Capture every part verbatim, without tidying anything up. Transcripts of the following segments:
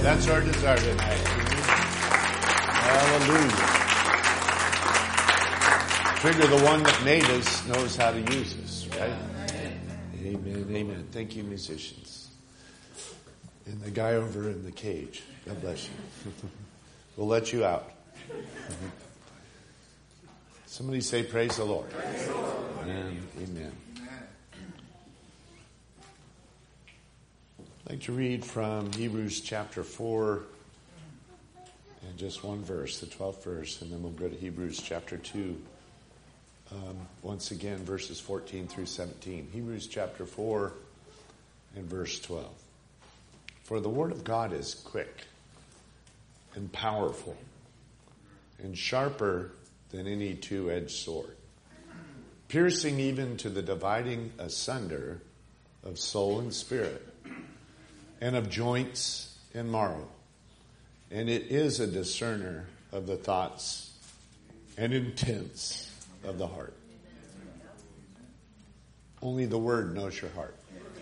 That's our desire tonight. Hallelujah. Figure the one that made us knows how to use us, right? Amen, amen. Thank you, musicians. And the guy over in the cage. God bless you. We'll let you out. Somebody say, praise the Lord. Praise the Lord. Amen, amen. I'd like to read from Hebrews chapter four and just one verse, the twelfth verse, and then we'll go to Hebrews chapter two. Um, once again, verses fourteen through seventeen. Hebrews chapter four and verse twelve. For the word of God is quick and powerful and sharper than any two-edged sword, piercing even to the dividing asunder of soul and spirit, and of joints and marrow. And it is a discerner of the thoughts and intents of the heart. Only the word knows your heart.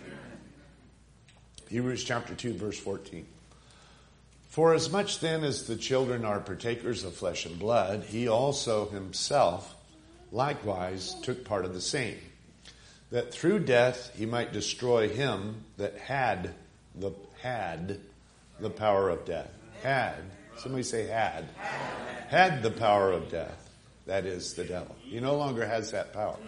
Hebrews chapter two, verse fourteen. For as much then as the children are partakers of flesh and blood, he also himself likewise took part of the same, that through death he might destroy him that had the had the power of death. Had. Somebody say had. Had the power of death. That is the devil. He no longer has that power.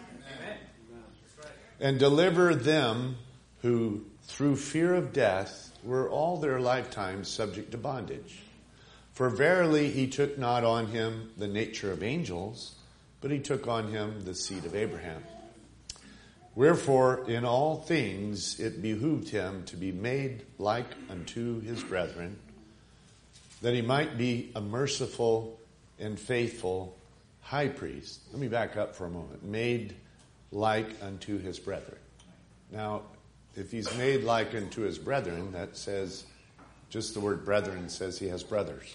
And deliver them who through fear of death were all their lifetimes subject to bondage. For verily he took not on him the nature of angels, but he took on him the seed of Abraham. Wherefore in all things it behooved him to be made like unto his brethren, that he might be a merciful and faithful high priest. Let me back up for a moment. Made like unto his brethren. Now, if he's made like unto his brethren, that says, just the word brethren says he has brothers.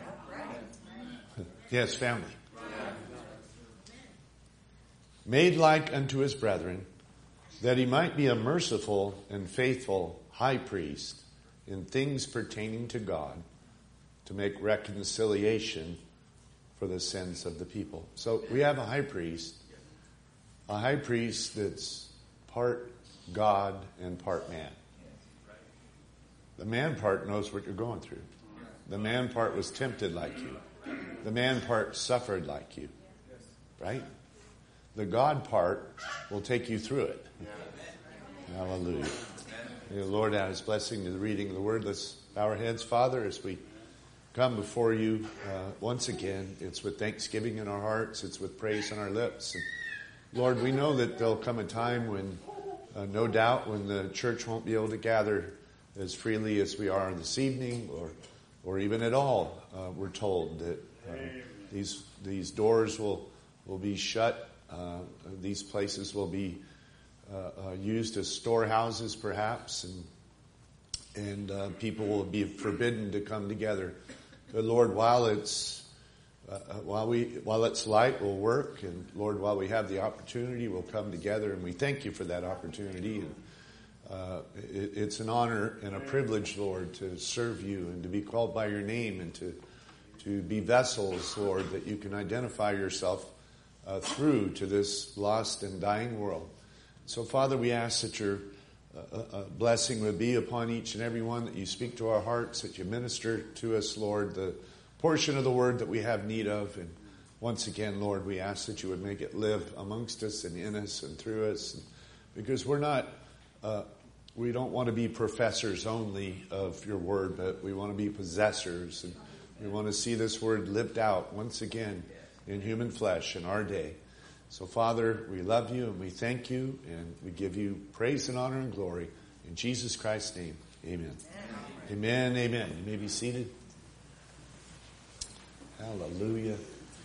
He has family. Made like unto his brethren, that he might be a merciful and faithful high priest in things pertaining to God, to make reconciliation for the sins of the people. So we have a high priest, a high priest that's part God and part man. The man part knows what you're going through. The man part was tempted like you. The man part suffered like you. Right? The God part will take you through it. Hallelujah. May the Lord add his blessing to the reading of the word. Let's bow our heads, Father, as we come before you uh, once again. It's with thanksgiving in our hearts. It's with praise on our lips. And Lord, we know that there'll come a time when, uh, no doubt, when the church won't be able to gather as freely as we are this evening, or or even at all. Uh, we're told that uh, these these doors will will be shut. Uh, these places will be uh, uh, used as storehouses, perhaps, and and uh, people will be forbidden to come together. But Lord, while it's uh, while we while it's light, we'll work, and Lord, while we have the opportunity, we'll come together, and we thank you for that opportunity. And uh, it, it's an honor and a privilege, Lord, to serve you and to be called by your name, and to to be vessels, Lord, that you can identify yourself uh, through to this lost and dying world. So, Father, we ask that your uh, uh, blessing would be upon each and every one, that you speak to our hearts, that you minister to us, Lord, the portion of the word that we have need of. And once again, Lord, we ask that you would make it live amongst us and in us and through us, because we're not, uh, we don't want to be professors only of your word, but we want to be possessors, and we want to see this word lived out once again in human flesh in our day. So, Father, we love you and we thank you, and we give you praise and honor and glory in Jesus Christ's name. Amen. Amen, amen. You may be seated. Hallelujah.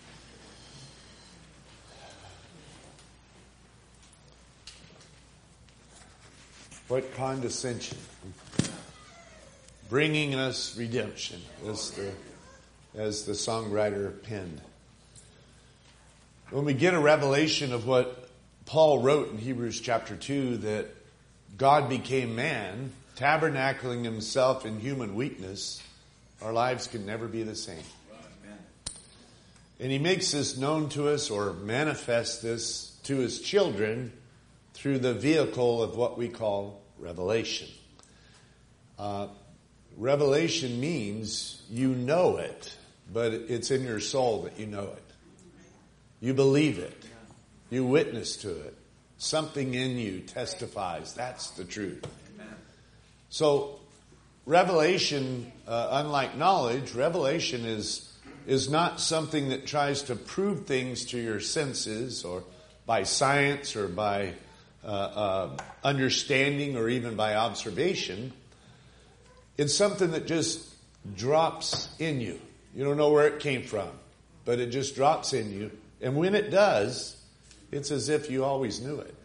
What condescension. Bringing us redemption, as the, as the songwriter penned. When we get a revelation of what Paul wrote in Hebrews chapter two, that God became man, tabernacling himself in human weakness, our lives can never be the same. And he makes this known to us, or manifests this to his children through the vehicle of what we call revelation. Uh, revelation means you know it, but it's in your soul that you know it. You believe it. You witness to it. Something in you testifies that's the truth. So revelation, uh, unlike knowledge, revelation is is not something that tries to prove things to your senses or by science or by uh, uh, understanding or even by observation. It's something that just drops in you. You don't know where it came from, but it just drops in you. And when it does, it's as if you always knew it.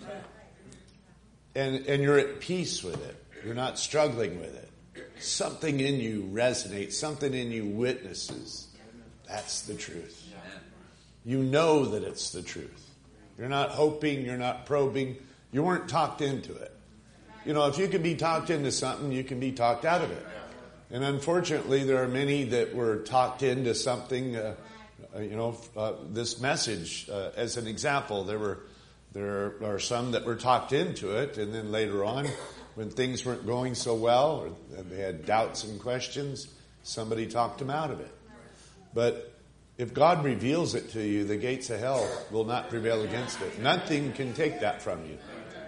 And, and you're at peace with it. You're not struggling with it. Something in you resonates. Something in you witnesses. That's the truth. You know that it's the truth. You're not hoping. You're not probing. You weren't talked into it. You know, if you can be talked into something, you can be talked out of it. And unfortunately, there are many that were talked into something. Uh, you know, uh, this message, uh, as an example, there were there are some that were talked into it, and then later on, when things weren't going so well, or they had doubts and questions, somebody talked them out of it. But if God reveals it to you, the gates of hell will not prevail against it. Nothing can take that from you.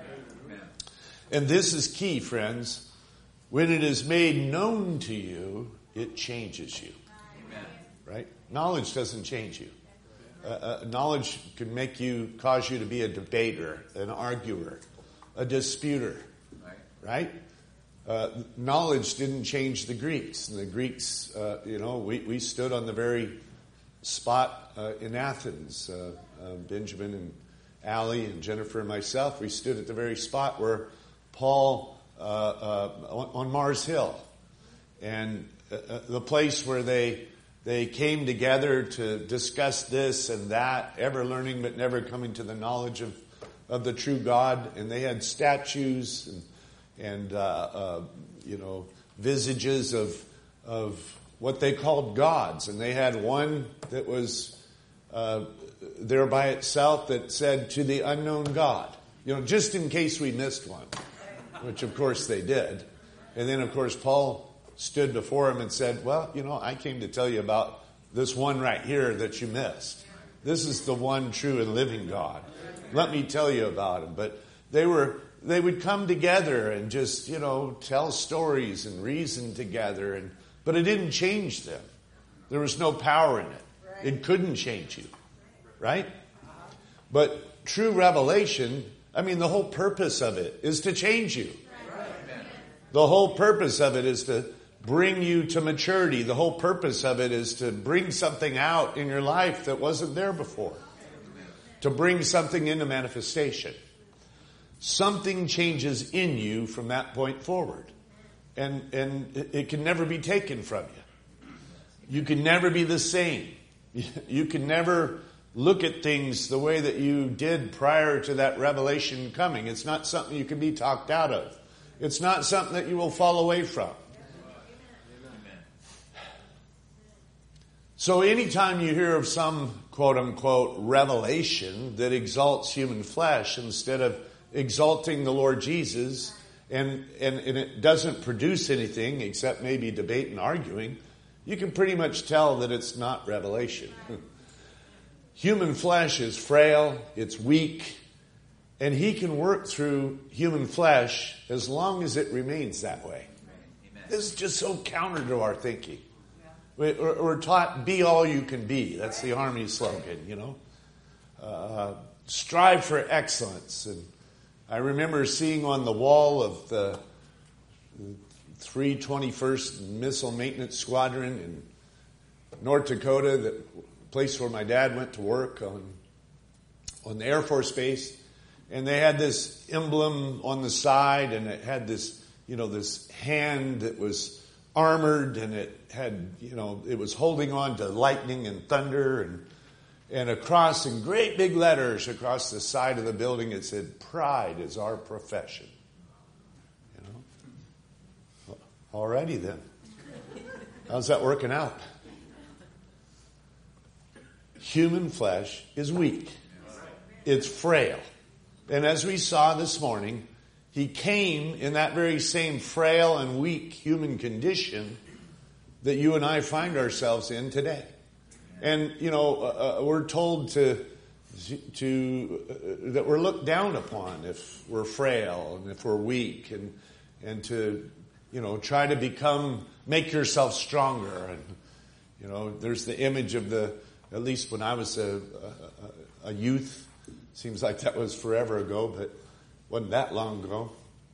And this is key, friends. When it is made known to you, it changes you. Right? Knowledge doesn't change you. Uh, uh, knowledge can make you, cause you to be a debater, an arguer, a disputer. Right? Uh, knowledge didn't change the Greeks. And the Greeks, uh, you know, we, we stood on the very spot uh, in Athens. Uh, uh, Benjamin and Allie and Jennifer and myself, we stood at the very spot where Paul, uh, uh, on, on Mars Hill. And uh, the place where they they came together to discuss this and that, ever learning but never coming to the knowledge of, of the true God. And they had statues and and, uh, uh, you know, visages of, of what they called gods. And they had one that was, uh, there by itself that said, to the unknown God. You know, just in case we missed one. Which of course they did. And then of course Paul stood before him and said, well, you know, I came to tell you about this one right here that you missed. This is the one true and living God. Let me tell you about him. But they were, They would come together and just, you know, tell stories and reason together. And but it didn't change them. There was no power in it. It couldn't change you. Right? But true revelation, I mean, the whole purpose of it is to change you. The whole purpose of it is to bring you to maturity. The whole purpose of it is to bring something out in your life that wasn't there before. To bring something into manifestation. Something changes in you from that point forward. And and it can never be taken from you. You can never be the same. You can never look at things the way that you did prior to that revelation coming. It's not something you can be talked out of. It's not something that you will fall away from. So anytime you hear of some quote-unquote revelation that exalts human flesh instead of exalting the Lord Jesus, and, and, and it doesn't produce anything except maybe debate and arguing, you can pretty much tell that it's not revelation. Human flesh is frail, it's weak, and he can work through human flesh as long as it remains that way. Amen. This is just so counter to our thinking. We're, we're taught, be all you can be. That's the Army slogan, you know. Uh, strive for excellence. And I remember seeing on the wall of the three twenty-first Missile Maintenance Squadron in North Dakota, the place where my dad went to work on, on the Air Force Base. And they had this emblem on the side, and it had this, you know, this hand that was armored, and it had, you know, it was holding on to lightning and thunder, and and across in great big letters across the side of the building it said, "Pride is our profession." You know, Alrighty then. How's that working out? Human flesh is weak. It's frail. And as we saw this morning, he came in that very same frail and weak human condition that you and I find ourselves in today. And, you know, uh, we're told to, to uh, that we're looked down upon if we're frail and if we're weak, and and to, you know, try to become, make yourself stronger. And, you know, there's the image of the, at least when I was a, a, a youth, seems like that was forever ago, but wasn't that long ago.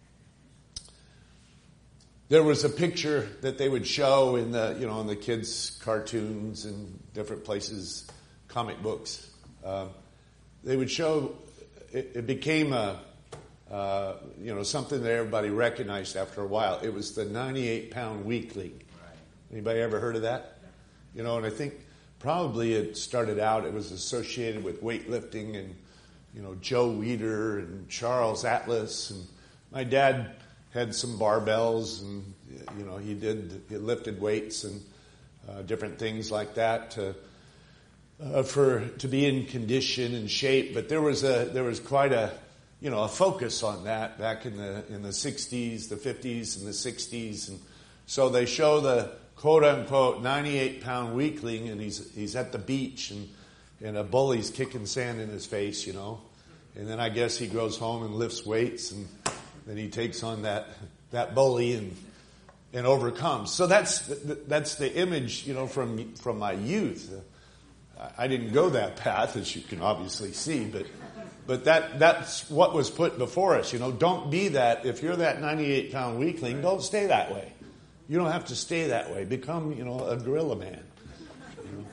There was a picture that they would show in the, you know, in the kids' cartoons and different places, comic books. Uh, they would show, it, it became a, uh, you know, something that everybody recognized after a while. It was the ninety-eight pound weakling. Right. Anybody ever heard of that? You know, and I think probably it started out, it was associated with weightlifting and, you know, Joe Weider and Charles Atlas. And my dad had some barbells, and, you know, he did, he lifted weights and uh, different things like that to, uh, for, to be in condition and shape. But there was a, there was quite a, you know, a focus on that back in the, in the sixties, the fifties and the sixties. And so they show the quote unquote ninety-eight pound weakling, and he's, he's at the beach, and, and a bully's kicking sand in his face, you know. And then I guess he goes home and lifts weights, and then he takes on that that bully and and overcomes. So that's that's the image, you know, from from my youth. I didn't go that path, as you can obviously see, but but that that's what was put before us. You know, don't be that. If you're that ninety-eight pound weakling, don't stay that way. You don't have to stay that way. Become, you know, a gorilla man. You know?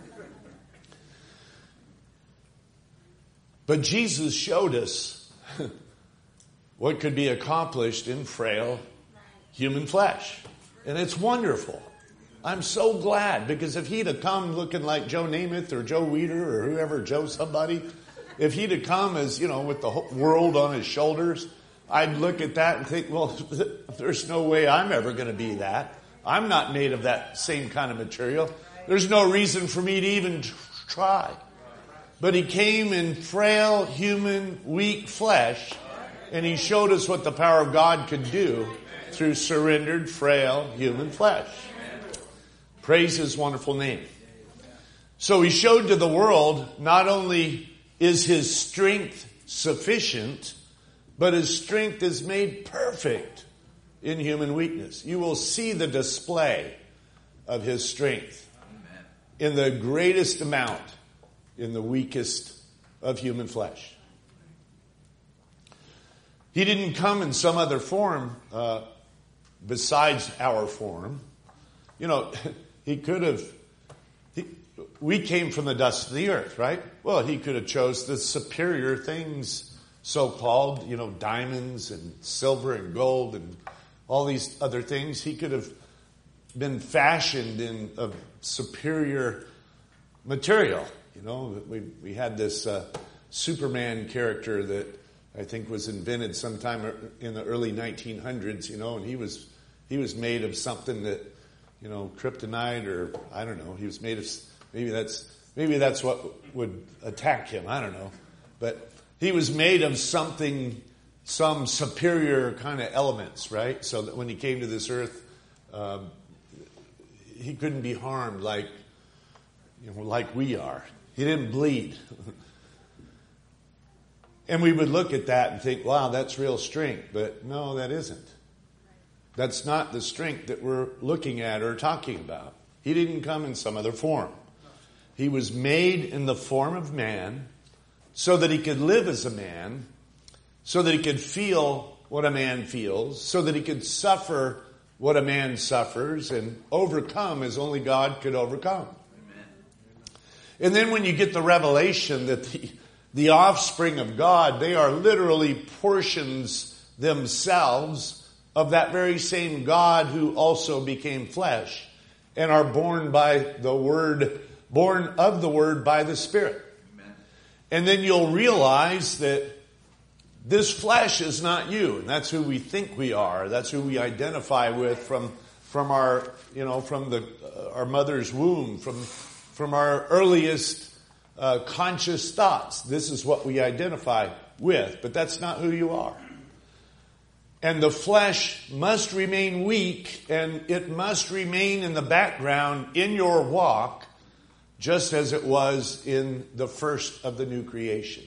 But Jesus showed us what could be accomplished in frail human flesh. And it's wonderful. I'm so glad, because if he'd have come looking like Joe Namath or Joe Weider or whoever, Joe somebody, if he'd have come as, you know, with the whole world on his shoulders, I'd look at that and think, well, there's no way I'm ever going to be that. I'm not made of that same kind of material. There's no reason for me to even try. But he came in frail, human, weak flesh, and he showed us what the power of God could do through surrendered, frail, human flesh. Praise his wonderful name. So he showed to the world, not only is his strength sufficient, but his strength is made perfect in human weakness. You will see the display of his strength in the greatest amount in the weakest of human flesh. He didn't come in some other form uh, besides our form. You know, he could have, he, we came from the dust of the earth, right? Well, he could have chose the superior things, so-called, you know, diamonds and silver and gold and all these other things. He could have been fashioned in a superior material. You know, we we had this uh, Superman character that I think was invented sometime in the early nineteen hundreds. You know, and he was he was made of something that, you know, kryptonite, or I don't know. He was made of, maybe that's maybe that's what would attack him. I don't know, but he was made of something, some superior kind of elements, right? So that when he came to this earth, um, he couldn't be harmed like, you know, like we are. He didn't bleed. And we would look at that and think, wow, that's real strength. But no, that isn't. That's not the strength that we're looking at or talking about. He didn't come in some other form. He was made in the form of man so that he could live as a man, so that he could feel what a man feels, so that he could suffer what a man suffers and overcome as only God could overcome. And then when you get the revelation that the, the offspring of God, they are literally portions themselves of that very same God who also became flesh and are born by the Word, born of the Word by the Spirit. Amen. And then you'll realize that this flesh is not you. And that's who we think we are. That's who we identify with from from our, you know, from the uh, our mother's womb, from from our earliest uh, conscious thoughts. This is what we identify with, but that's not who you are. And the flesh must remain weak, and it must remain in the background in your walk, just as it was in the first of the new creation.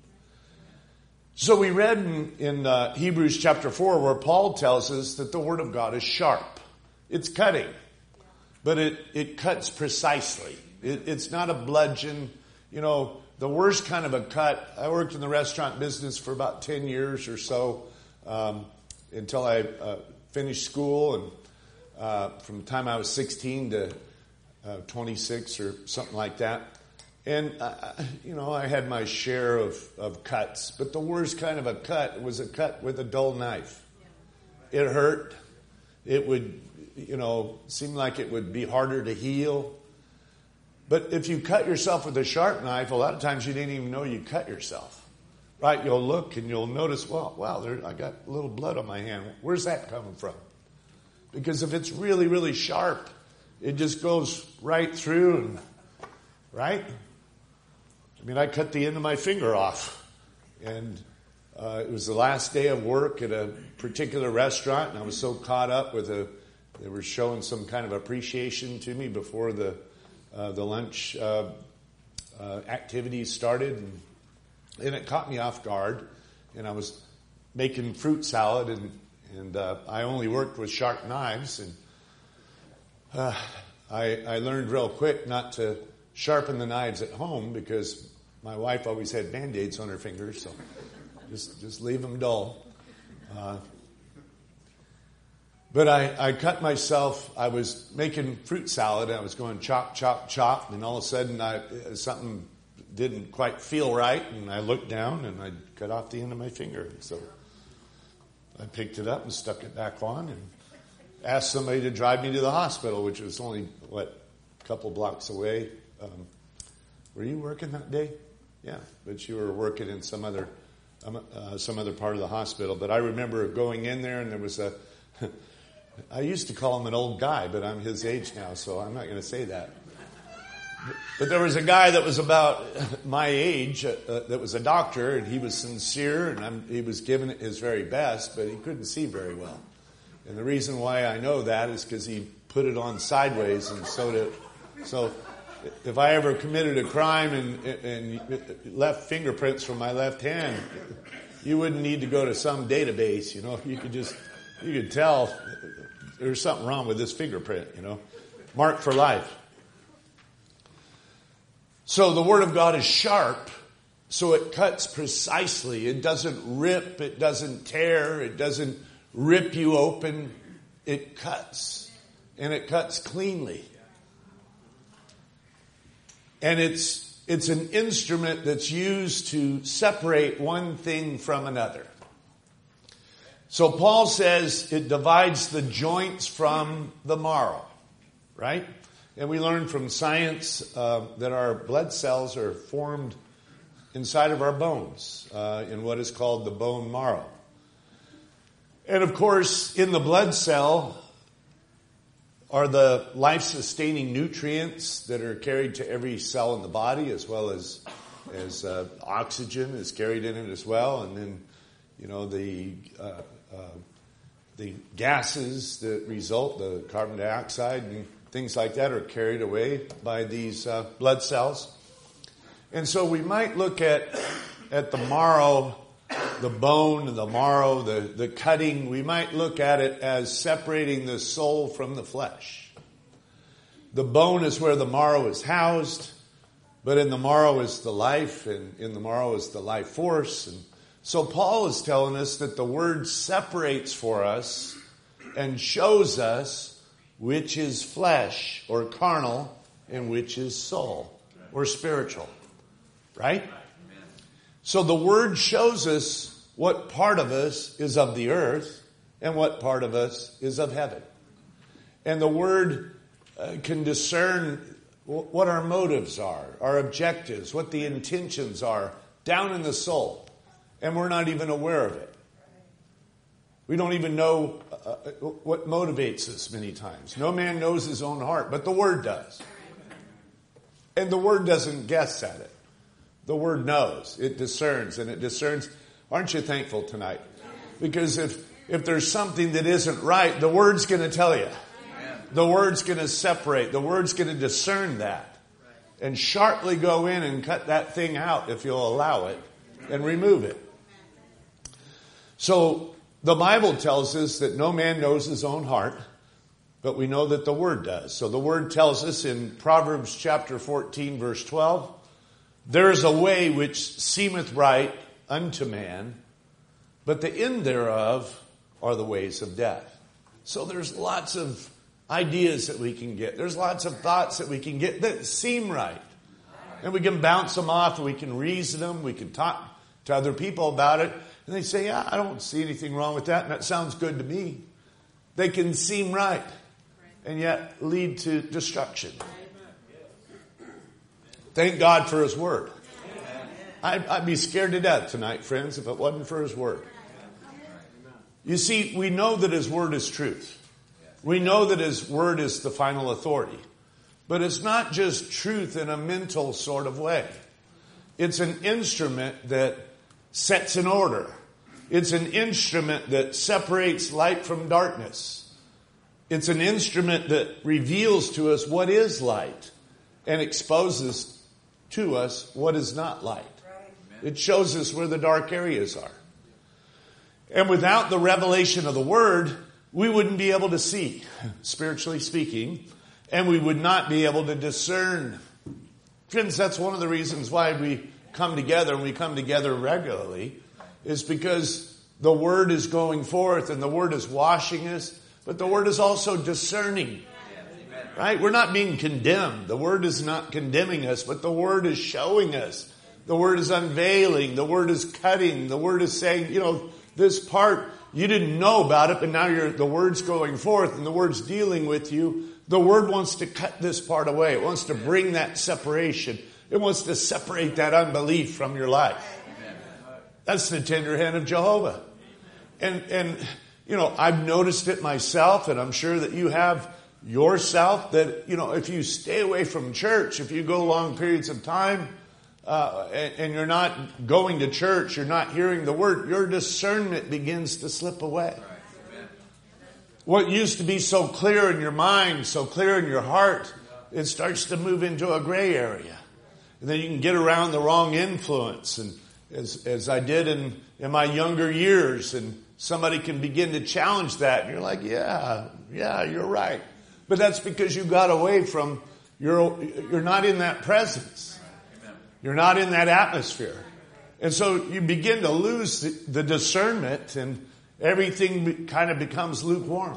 So we read in, in uh, Hebrews chapter four where Paul tells us that the Word of God is sharp. It's cutting, but it, it cuts precisely. It, it's not a bludgeon. You know, the worst kind of a cut, I worked in the restaurant business for about ten years or so, um, until I uh, finished school, and uh, from the time I was sixteen to uh, twenty-six or something like that. And, uh, you know, I had my share of, of cuts, but the worst kind of a cut was a cut with a dull knife. It hurt. It would, you know, seem like it would be harder to heal. But if you cut yourself with a sharp knife, a lot of times you didn't even know you cut yourself. Right? You'll look and you'll notice, well, wow, there, I got a little blood on my hand. Where's that coming from? Because if it's really, really sharp, it just goes right through, and, right? I mean, I cut the end of my finger off, and uh, it was the last day of work at a particular restaurant, and I was so caught up with a, they were showing some kind of appreciation to me before the uh, the lunch uh, uh, activities started, and, and it caught me off guard, and I was making fruit salad, and and uh, I only worked with sharp knives, and uh, I, I learned real quick not to sharpen the knives at home because my wife always had Band-Aids on her fingers, so just just leave them dull. Uh, but I, I cut myself. I was making fruit salad, and I was going chop, chop, chop, and all of a sudden I, something didn't quite feel right, and I looked down, and I cut off the end of my finger. So I picked it up and stuck it back on and asked somebody to drive me to the hospital, which was only, what, a couple blocks away. Um, were you working that day? Yeah, but you were working in some other um, uh, some other part of the hospital. But I remember going in there, and there was a, I used to call him an old guy, but I'm his age now, so I'm not going to say that. But there was a guy that was about my age uh, uh, that was a doctor, and he was sincere, and I'm, he was giving it his very best, but he couldn't see very well. And the reason why I know that is because he put it on sideways and sewed it. So if I ever committed a crime and, and left fingerprints from my left hand, you wouldn't need to go to some database, you know. You could just, you could tell there's something wrong with this fingerprint, you know. Marked for life. So the Word of God is sharp, so it cuts precisely. It doesn't rip, it doesn't tear, it doesn't rip you open. It cuts, and it cuts cleanly. And it's it's an instrument that's used to separate one thing from another. So Paul says it divides the joints from the marrow, right? And we learn from science uh, that our blood cells are formed inside of our bones uh, in what is called the bone marrow. And of course, in the blood cell are the life-sustaining nutrients that are carried to every cell in the body, as well as as uh, oxygen is carried in it as well, and then you know the uh, uh, the gases that result, the carbon dioxide and things like that, are carried away by these uh, blood cells. And so we might look at at the marrow, the bone, the marrow, the, the cutting, we might look at it as separating the soul from the flesh. The bone is where the marrow is housed, but in the marrow is the life, and in the marrow is the life force. And so Paul is telling us that the Word separates for us and shows us which is flesh or carnal and which is soul or spiritual. Right? So the Word shows us what part of us is of the earth and what part of us is of heaven. And the Word uh, can discern what our motives are, our objectives, what the intentions are down in the soul. And we're not even aware of it. We don't even know uh, what motivates us many times. No man knows his own heart, but the Word does. And the Word doesn't guess at it. The Word knows. It discerns, and it discerns. Aren't you thankful tonight? Because if, if there's something that isn't right, the Word's going to tell you. The Word's going to separate. The Word's going to discern that. And sharply go in and cut that thing out if you'll allow it and remove it. So the Bible tells us that no man knows his own heart, but we know that the Word does. So the Word tells us in Proverbs chapter fourteen, verse twelve, there is a way which seemeth right unto man, but the end thereof are the ways of death. So there's lots of ideas that we can get. There's lots of thoughts that we can get that seem right. And we can bounce them off, and we can reason them, we can talk to other people about it. And they say, yeah, I don't see anything wrong with that, and that sounds good to me. They can seem right, and yet lead to destruction. Thank God for His Word. I'd, I'd be scared to death tonight, friends, if it wasn't for His Word. You see, we know that His Word is truth. We know that His Word is the final authority. But it's not just truth in a mental sort of way. It's an instrument that sets an order. It's an instrument that separates light from darkness. It's an instrument that reveals to us what is light and exposes to us what is not light. It shows us where the dark areas are. And without the revelation of the Word, we wouldn't be able to see, spiritually speaking, and we would not be able to discern. Friends, that's one of the reasons why we come together, and we come together regularly, is because the Word is going forth and the Word is washing us, but the Word is also discerning. Right? We're not being condemned. The Word is not condemning us, but the Word is showing us. The Word is unveiling. The Word is cutting. The Word is saying, you know, this part, you didn't know about it, but now you're, the Word's going forth and the Word's dealing with you. The Word wants to cut this part away. It wants to bring that separation. It wants to separate that unbelief from your life. That's the tender hand of Jehovah. And, and, you know, I've noticed it myself, and I'm sure that you have yourself, that, you know, if you stay away from church, if you go long periods of time, uh, and, and you're not going to church, you're not hearing the Word, your discernment begins to slip away. What used to be so clear in your mind, so clear in your heart, it starts to move into a gray area. And then you can get around the wrong influence, and as, as I did in, in my younger years, and somebody can begin to challenge that, and you're like, yeah, yeah, you're right. But that's because you got away from, you're, you're not in that presence. You're not in that atmosphere. And so you begin to lose the, the discernment, and everything be, kind of becomes lukewarm.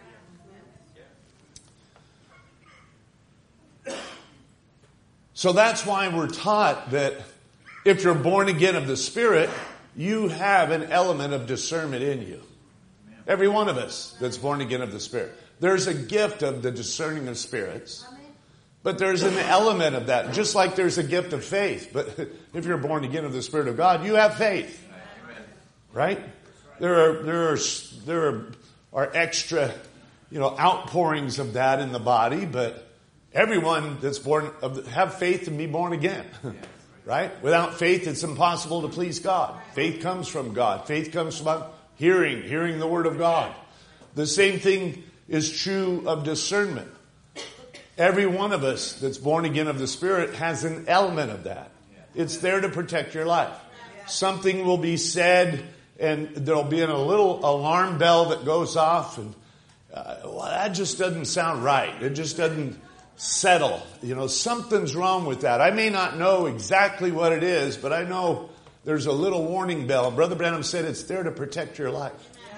So that's why we're taught that if you're born again of the Spirit, you have an element of discernment in you. Every one of us that's born again of the Spirit. There's a gift of the discerning of spirits, but there's an element of that, just like there's a gift of faith. But if you're born again of the Spirit of God, you have faith, right? There are there are there are, are extra, you know, outpourings of that in the body, but everyone that's born of have faith and be born again, right? Without faith, it's impossible to please God. Faith comes from God. Faith comes from hearing, hearing the Word of God. The same thing is true of discernment. Every one of us that's born again of the Spirit has an element of that. It's there to protect your life. Something will be said, and there'll be a little alarm bell that goes off, and uh, well, that just doesn't sound right. It just doesn't settle. You know, something's wrong with that. I may not know exactly what it is, but I know there's a little warning bell. Brother Branham said it's there to protect your life.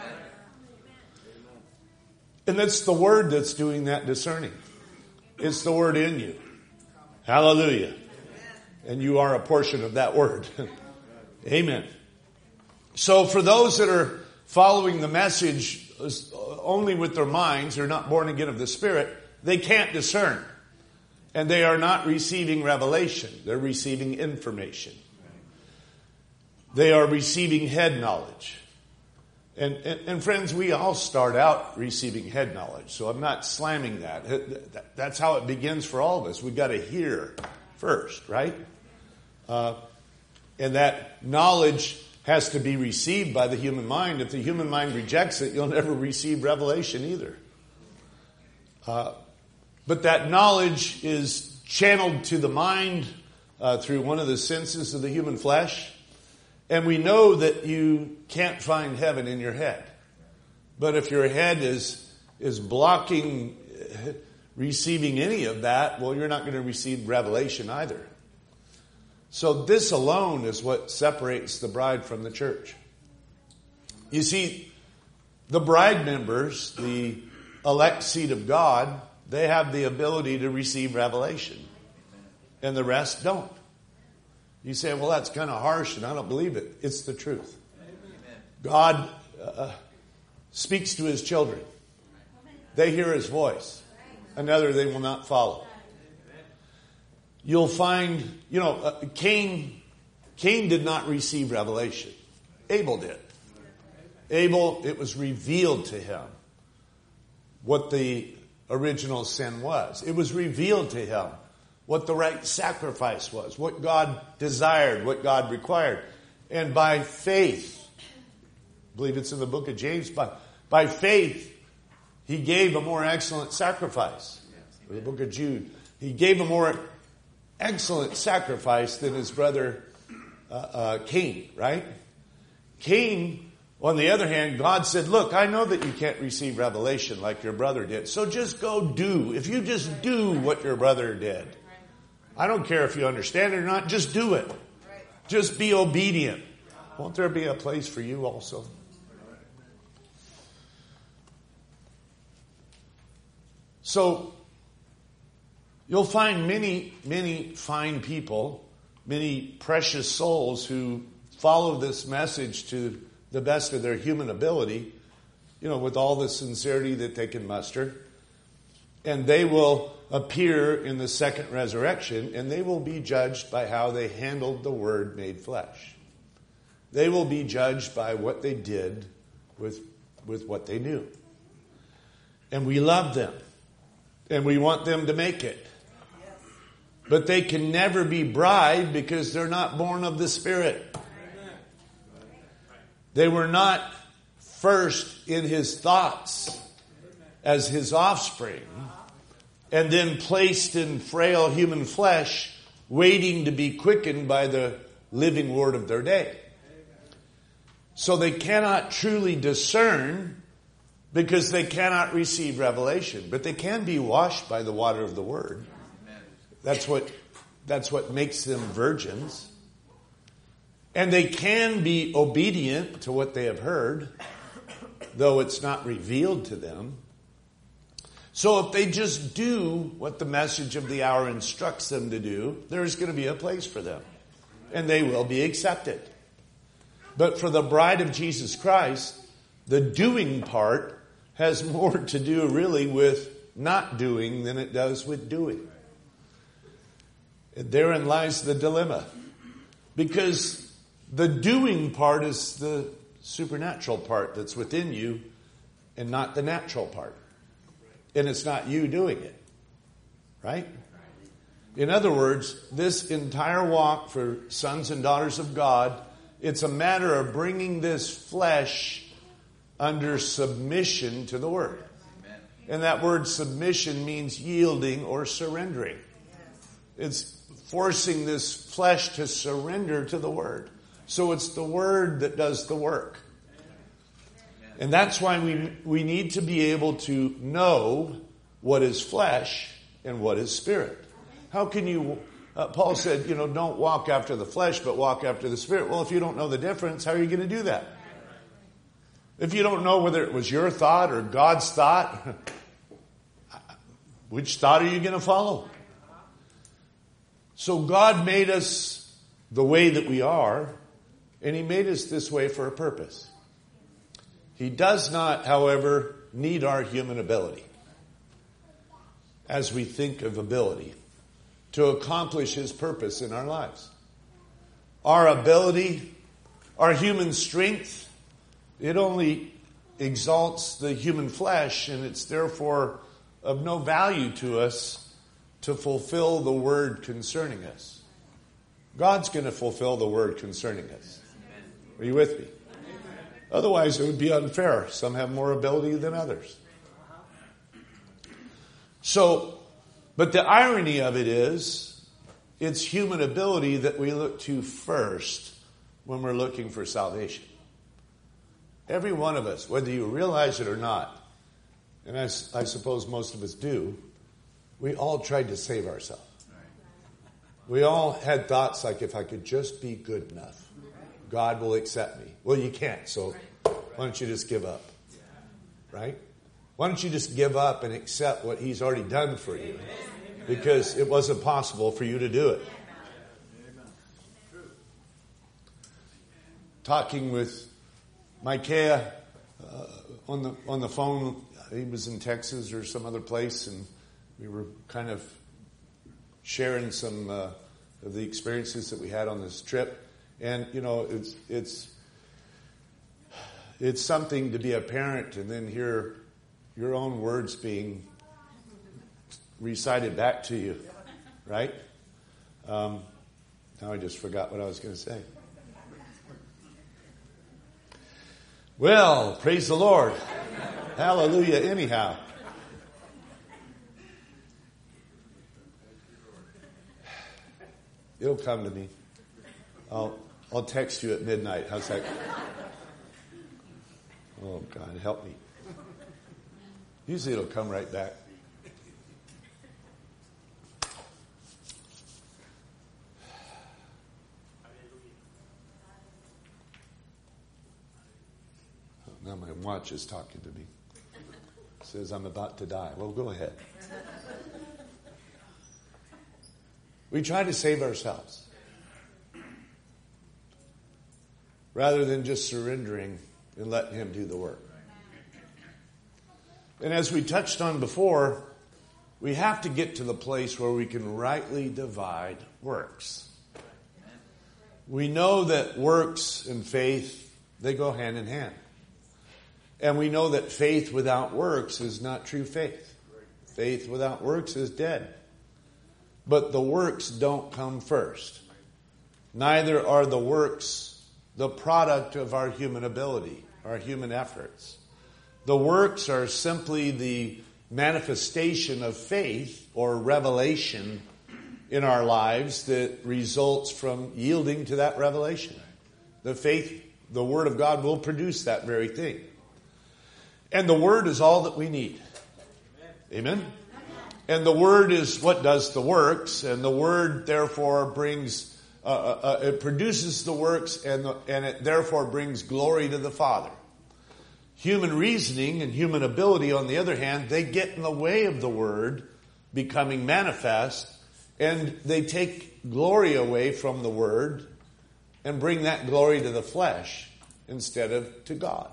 And it's the Word that's doing that discerning. It's the Word in you. Hallelujah. And you are a portion of that Word. Amen. So for those that are following the message only with their minds, they're not born again of the Spirit, they can't discern. And they are not receiving revelation. They're receiving information. They are receiving head knowledge. And, and, and friends, we all start out receiving head knowledge, so I'm not slamming that. That's how it begins for all of us. We've got to hear first, right? Uh, and that knowledge has to be received by the human mind. If the human mind rejects it, you'll never receive revelation either. Uh, but that knowledge is channeled to the mind uh, through one of the senses of the human flesh. And we know that you can't find heaven in your head. But if your head is is blocking receiving any of that, well, you're not going to receive revelation either. So this alone is what separates the bride from the church. You see, the bride members, the elect seed of God, they have the ability to receive revelation. And the rest don't. You say, well, that's kind of harsh and I don't believe it. It's the truth. God uh, speaks to his children. They hear his voice. Another they will not follow. You'll find, you know, uh, Cain, Cain did not receive revelation. Abel did. Abel, it was revealed to him what the original sin was. It was revealed to him what the right sacrifice was, what God desired, what God required. And by faith, I believe it's in the book of James, by, by faith, he gave a more excellent sacrifice. Or the book of Jude. He gave a more excellent sacrifice than his brother uh, uh, Cain, right? Cain, on the other hand, God said, look, I know that you can't receive revelation like your brother did. So just go do. If you just do what your brother did. I don't care if you understand it or not. Just do it. Just be obedient. Won't there be a place for you also? So, you'll find many, many fine people, many precious souls who follow this message to the best of their human ability, you know, with all the sincerity that they can muster. And they will appear in the second resurrection, and they will be judged by how they handled the Word made flesh. They will be judged by what they did with, with what they knew. And we love them. And we want them to make it. But they can never be bride because they're not born of the Spirit. They were not first in his thoughts as his offspring and then placed in frail human flesh, waiting to be quickened by the living word of their day. So they cannot truly discern because they cannot receive revelation. But they can be washed by the water of the word. That's what, that's what makes them virgins. And they can be obedient to what they have heard, though it's not revealed to them. So if they just do what the message of the hour instructs them to do, there's going to be a place for them. And they will be accepted. But for the bride of Jesus Christ, the doing part has more to do really with not doing than it does with doing. And therein lies the dilemma. Because the doing part is the supernatural part that's within you and not the natural part. And it's not you doing it. Right? In other words, this entire walk for sons and daughters of God, it's a matter of bringing this flesh under submission to the Word. And that word submission means yielding or surrendering. It's forcing this flesh to surrender to the Word. So it's the Word that does the work. And that's why we we need to be able to know what is flesh and what is spirit. How can you, uh, Paul said, you know, don't walk after the flesh, but walk after the Spirit. Well, if you don't know the difference, how are you going to do that? If you don't know whether it was your thought or God's thought, which thought are you going to follow? So God made us the way that we are, and He made us this way for a purpose. He does not, however, need our human ability, as we think of ability, to accomplish His purpose in our lives. Our ability, our human strength It only exalts the human flesh, and it's therefore of no value to us to fulfill the word concerning us. God's going to fulfill the word concerning us. Are you with me? Otherwise, it would be unfair. Some have more ability than others. So, but the irony of it is, it's human ability that we look to first when we're looking for salvation. Every one of us, whether you realize it or not, and I, I suppose most of us do, we all tried to save ourselves. We all had thoughts like, if I could just be good enough, God will accept me. Well, you can't, so why don't you just give up? Right? Why don't you just give up and accept what He's already done for you? Because it wasn't possible for you to do it. Talking with Micaiah uh, on the on the phone, he was in Texas or some other place, and we were kind of sharing some uh, of the experiences that we had on this trip. And you know, it's it's it's something to be a parent and then hear your own words being recited back to you, right? Um, now I just forgot what I was going to say. Well, praise the Lord. Hallelujah anyhow. It'll come to me. I'll, I'll text you at midnight. How's that? Oh, God, help me. Usually it'll come right back. Now my watch is talking to me. It says I'm about to die. Well, go ahead. We try to save ourselves rather than just surrendering and letting Him do the work. And as we touched on before, we have to get to the place where we can rightly divide works. We know that works and faith, they go hand in hand. And we know that faith without works is not true faith. Faith without works is dead. But the works don't come first. Neither are the works the product of our human ability, our human efforts. The works are simply the manifestation of faith or revelation in our lives that results from yielding to that revelation. The faith, the Word of God will produce that very thing. And the Word is all that we need. Amen? And the Word is what does the works, and the Word therefore brings, uh, uh, it produces the works, and, the, and it therefore brings glory to the Father. Human reasoning and human ability, on the other hand, they get in the way of the Word becoming manifest, and they take glory away from the Word and bring that glory to the flesh instead of to God.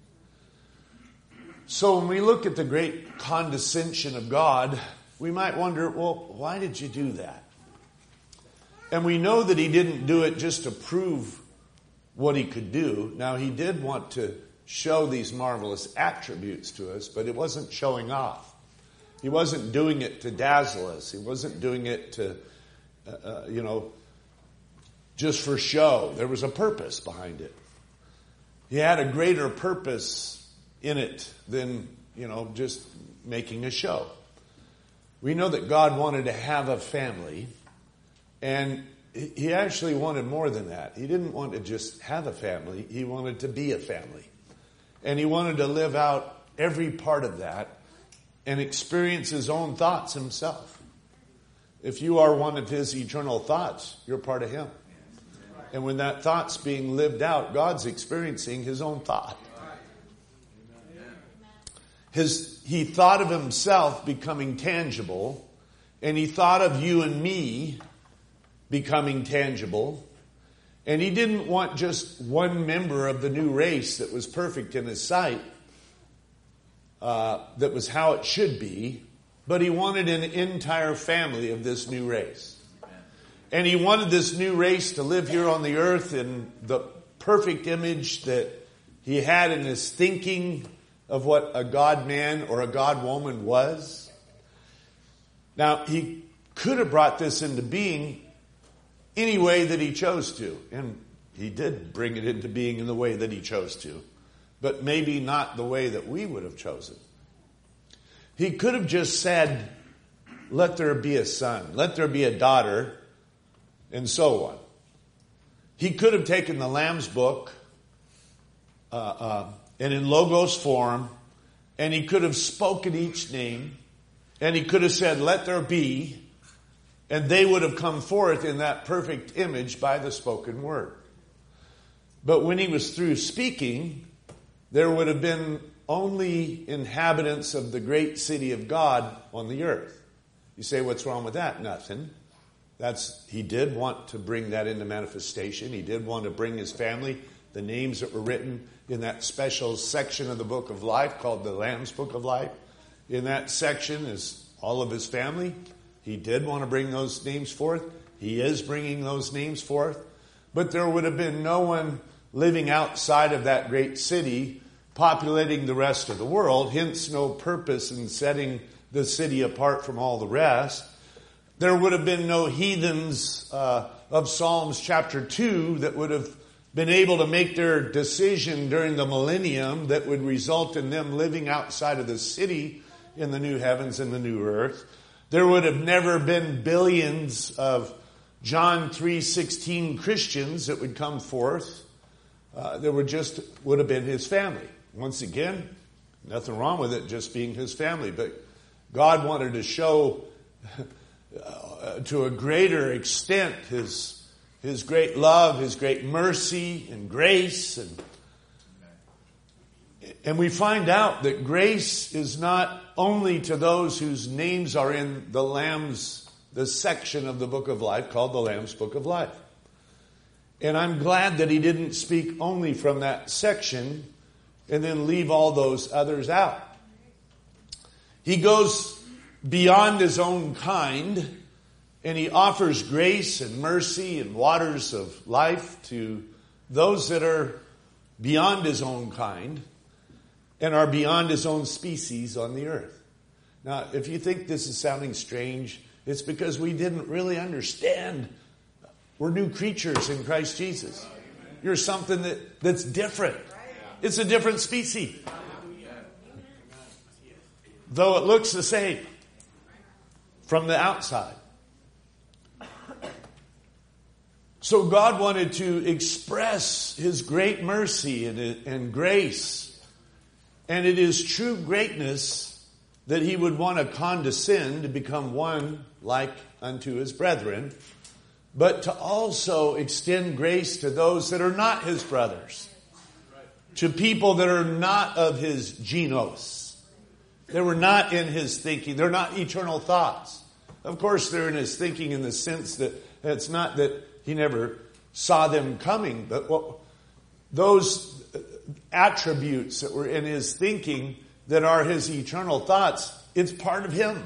So when we look at the great condescension of God, we might wonder, well, why did you do that? And we know that He didn't do it just to prove what He could do. Now, He did want to show these marvelous attributes to us, but it wasn't showing off. He wasn't doing it to dazzle us. He wasn't doing it to, uh, uh, you know, just for show. There was a purpose behind it. He had a greater purpose in it than, you know, just making a show. We know that God wanted to have a family, and He actually wanted more than that. He didn't want to just have a family. He wanted to be a family. And He wanted to live out every part of that and experience His own thoughts Himself. If you are one of His eternal thoughts, you're part of Him. And when that thought's being lived out, God's experiencing His own thought. His, he thought of Himself becoming tangible, and He thought of you and me becoming tangible. And He didn't want just one member of the new race that was perfect in His sight, uh, that was how it should be, but He wanted an entire family of this new race. And He wanted this new race to live here on the earth in the perfect image that he had in his thinking of what a God-man or a God-woman was. Now, he could have brought this into being any way that he chose to. And he did bring it into being in the way that he chose to. But maybe not the way that we would have chosen. He could have just said, let there be a son, let there be a daughter, and so on. He could have taken the Lamb's book uh, uh, and in Logos form, and he could have spoken each name, and he could have said, let there be, and they would have come forth in that perfect image by the spoken word. But when he was through speaking, there would have been only inhabitants of the great city of God on the earth. You say, what's wrong with that? Nothing. That's, he did want to bring that into manifestation. He did want to bring his family, the names that were written in that special section of the book of life called the Lamb's Book of Life. In that section is all of his family. He did want to bring those names forth. He is bringing those names forth. But there would have been no one living outside of that great city populating the rest of the world, hence no purpose in setting the city apart from all the rest. There would have been no heathens uh, of Psalms chapter two that would have been able to make their decision during the millennium that would result in them living outside of the city in the new heavens and the new earth. There would have never been billions of John three sixteen Christians that would come forth. Uh, there would just would have been his family. Once again, nothing wrong with it just being his family, but God wanted to show uh, to a greater extent his his great love, his great mercy and grace, and and we find out that grace is not only to those whose names are in the Lamb's the section of the book of life called the Lamb's Book of Life. And I'm glad that he didn't speak only from that section and then leave all those others out. He goes beyond his own kind, and he offers grace and mercy and waters of life to those that are beyond his own kind and are beyond his own species on the earth. Now, if you think this is sounding strange, it's because we didn't really understand we're new creatures in Christ Jesus. You're something that, that's different. It's a different species. Though it looks the same from the outside. So God wanted to express his great mercy and, and grace. And it is true greatness that he would want to condescend to become one like unto his brethren, but to also extend grace to those that are not his brothers, to people that are not of his genos. They were not in his thinking. They're not eternal thoughts. Of course, they're in his thinking in the sense that it's not that he never saw them coming, but what, those attributes that were in his thinking that are his eternal thoughts, it's part of him.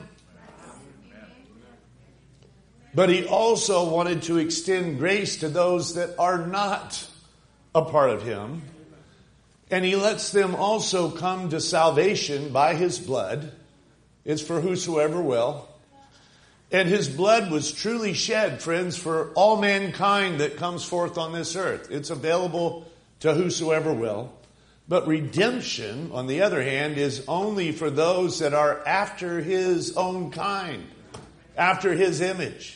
But he also wanted to extend grace to those that are not a part of him. And he lets them also come to salvation by his blood. It's for whosoever will. And his blood was truly shed, friends, for all mankind that comes forth on this earth. It's available to whosoever will. But redemption, on the other hand, is only for those that are after his own kind, after his image.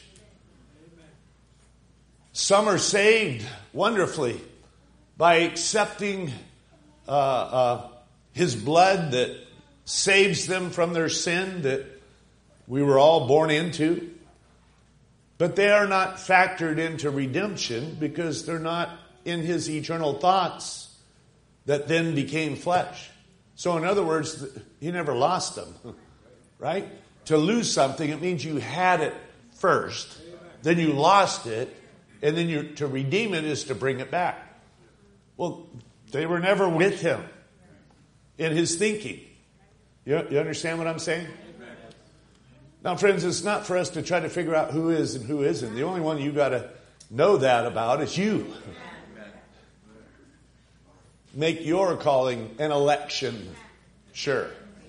Some are saved wonderfully by accepting uh, uh, his blood that saves them from their sin that we were all born into. But they are not factored into redemption because they're not in his eternal thoughts that then became flesh. So in other words, he never lost them, right? To lose something, it means you had it first, then you lost it, and then you, to redeem it is to bring it back. Well, they were never with him in his thinking. You, you understand what I'm saying? Now, friends, it's not for us to try to figure out who is and who isn't. The only one you got to know that about is you. make your calling an election sure.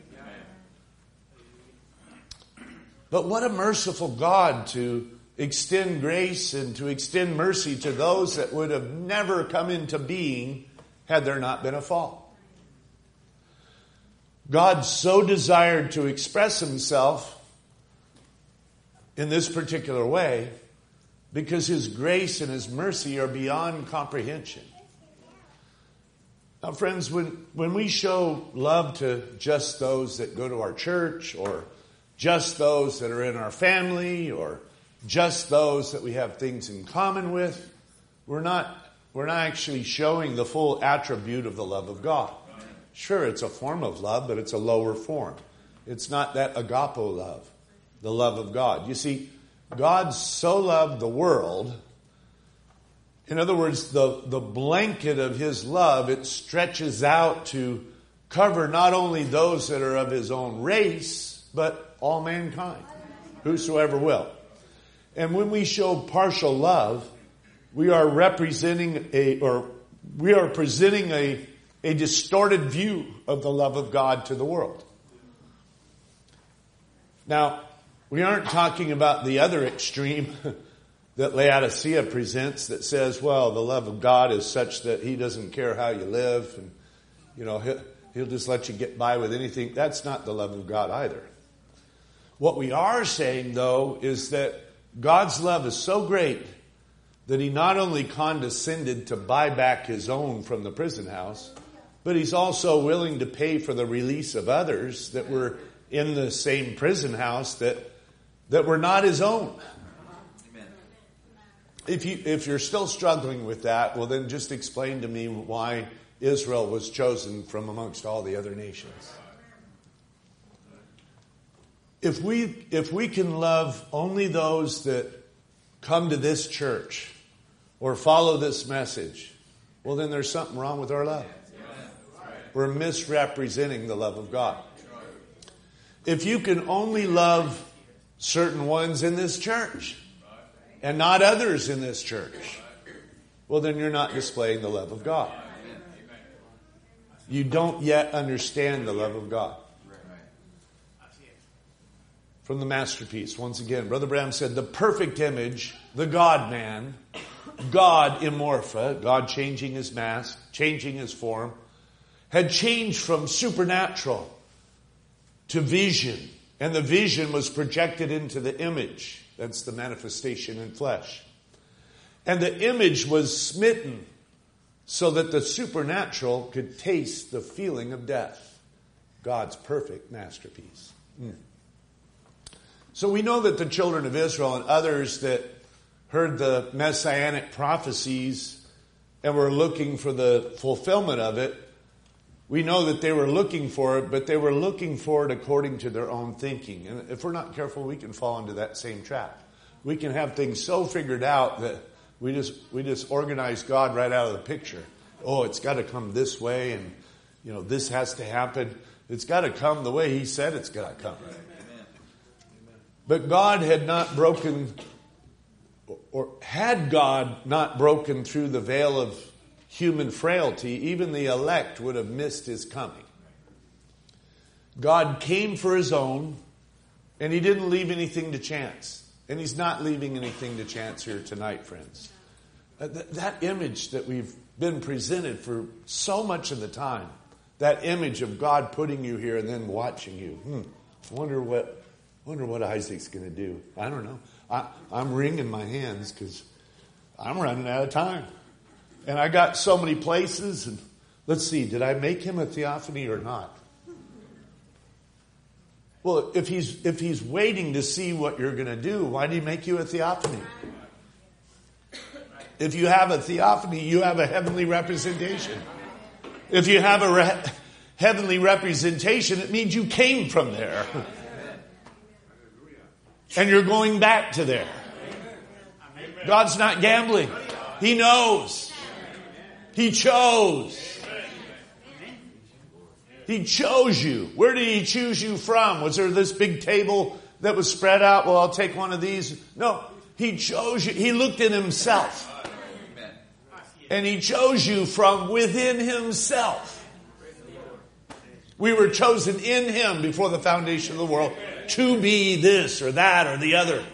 But what a merciful God to extend grace and to extend mercy to those that would have never come into being had there not been a fall. God so desired to express himself in this particular way because his grace and his mercy are beyond comprehension. Now, friends, when, when we show love to just those that go to our church, or just those that are in our family, or just those that we have things in common with, we're not, we're not actually showing the full attribute of the love of God. Sure, it's a form of love, but it's a lower form. It's not that agape love, the love of God. You see, God so loved the world. In other words, the, the blanket of his love, it stretches out to cover not only those that are of his own race, but all mankind, whosoever will. And when we show partial love, we are representing a, or we are presenting a, a distorted view of the love of God to the world. Now, we aren't talking about the other extreme that Laodicea presents that says, well, the love of God is such that he doesn't care how you live and, you know, he'll, he'll just let you get by with anything. That's not the love of God either. What we are saying, though, is that God's love is so great that he not only condescended to buy back his own from the prison house, but he's also willing to pay for the release of others that were in the same prison house that, that were not his own. If you, if you're still struggling with that, well then just explain to me why Israel was chosen from amongst all the other nations. If we, if we can love only those that come to this church or follow this message, well then there's something wrong with our love. We're misrepresenting the love of God. If you can only love certain ones in this church and not others in this church, well then you're not displaying the love of God. You don't yet understand the love of God. From the masterpiece, once again, Brother Branham said, the perfect image, the God-man, God immorpha, God changing his mask, changing his form, had changed from supernatural to vision. And the vision was projected into the image. That's the manifestation in flesh. And the image was smitten so that the supernatural could taste the feeling of death. God's perfect masterpiece. Mm. So we know that the children of Israel and others that heard the messianic prophecies and were looking for the fulfillment of it, we know that they were looking for it, but they were looking for it according to their own thinking. And if we're not careful, we can fall into that same trap. We can have things so figured out that we just we just organize God right out of the picture. Oh, it's got to come this way, and you know this has to happen. It's got to come the way he said it's got to come. But God had not broken, or had God not broken through the veil of human frailty, even the elect would have missed his coming. God came for his own, and he didn't leave anything to chance. And he's not leaving anything to chance here tonight, friends. Uh, th- that image that we've been presented for so much of the time, that image of God putting you here and then watching you. Hmm, I wonder what, wonder what Isaac's going to do. I don't know. I, I'm wringing my hands because I'm running out of time. And I got so many places. And let's see, did I make him a theophany or not? Well, if he's if he's waiting to see what you're going to do, why did he make you a theophany? If you have a theophany, you have a heavenly representation. If you have a re- heavenly representation, it means you came from there. And you're going back to there. God's not gambling. He knows. He chose. He chose you. Where did he choose you from? Was there this big table that was spread out? Well, I'll take one of these. No, he chose you. He looked at himself. And He chose you from within Himself. We were chosen in Him before the foundation of the world to be this or that or the other.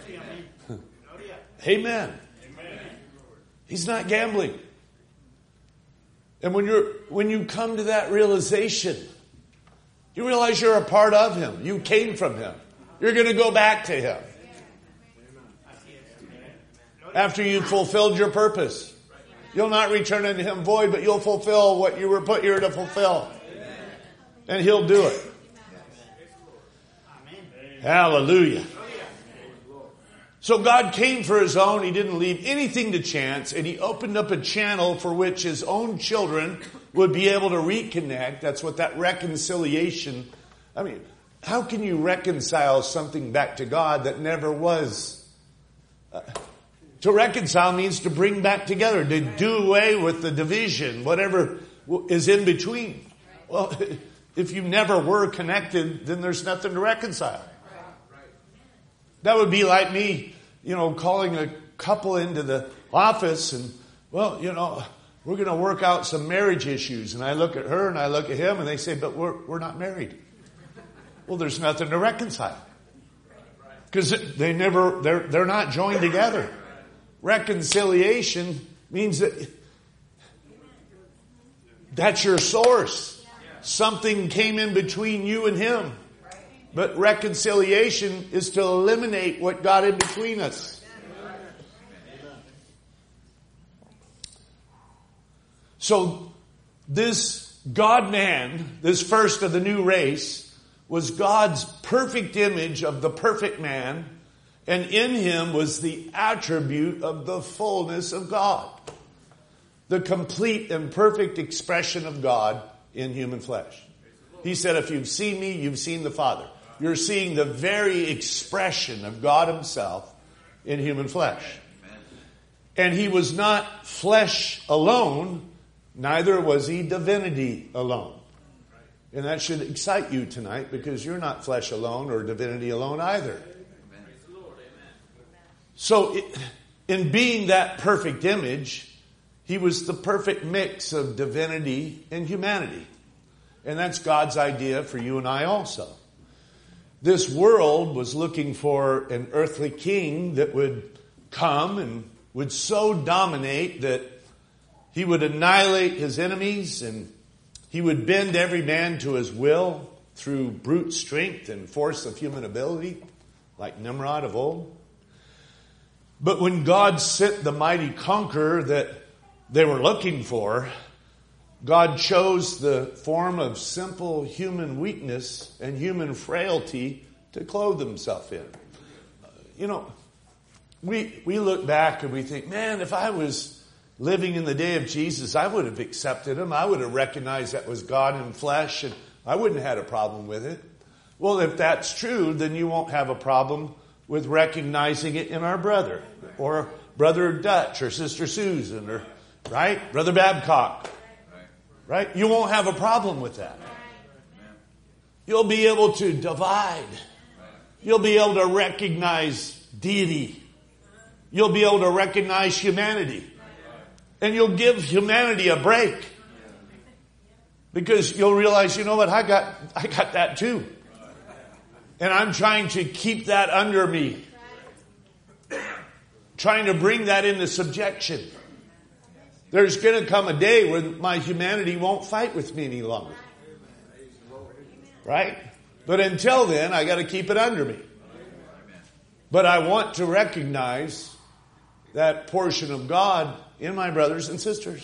Amen. He's not gambling. And when you're when you come to that realization, you realize you're a part of Him. You came from Him. You're going to go back to Him. After you've fulfilled your purpose. You'll not return unto Him void, but you'll fulfill what you were put here to fulfill. And He'll do it. Hallelujah. So God came for His own. He didn't leave anything to chance. And He opened up a channel for which His own children would be able to reconnect. That's what that reconciliation. I mean, how can you reconcile something back to God that never was? Uh, to reconcile means to bring back together, to do away with the division, whatever is in between. Well, if you never were connected, then there's nothing to reconcile. That would be like me, you know, calling a couple into the office and, well, you know, we're going to work out some marriage issues. And I look at her and I look at him and they say, but we're we're not married. Well, there's nothing to reconcile. Because they never, they're, they're not joined together. Reconciliation means that that's your source. Something came in between you and Him. But reconciliation is to eliminate what got in between us. So this God-man, this first of the new race, was God's perfect image of the perfect man, and in Him was the attribute of the fullness of God. The complete and perfect expression of God in human flesh. He said, if you've seen me, you've seen the Father. You're seeing the very expression of God Himself in human flesh. And He was not flesh alone, neither was He divinity alone. And that should excite you tonight, because you're not flesh alone or divinity alone either. So in being that perfect image, He was the perfect mix of divinity and humanity. And that's God's idea for you and I also. This world was looking for an earthly king that would come and would so dominate that He would annihilate His enemies, and He would bend every man to his will through brute strength and force of human ability, like Nimrod of old. But when God sent the mighty conqueror that they were looking for, God chose the form of simple human weakness and human frailty to clothe Himself in. You know, we we look back and we think, man, if I was living in the day of Jesus, I would have accepted Him. I would have recognized that was God in flesh, and I wouldn't have had a problem with it. Well, if that's true, then you won't have a problem with recognizing it in our brother, or Brother Dutch, or Sister Susan, or, right, Brother Babcock. Right? You won't have a problem with that. You'll be able to divide. You'll be able to recognize deity. You'll be able to recognize humanity. And you'll give humanity a break. Because you'll realize, you know what, I got I got that too. And I'm trying to keep that under me. Trying to bring that into subjection. There's going to come a day when my humanity won't fight with me any longer. Right? But until then, I got to keep it under me. But I want to recognize that portion of God in my brothers and sisters.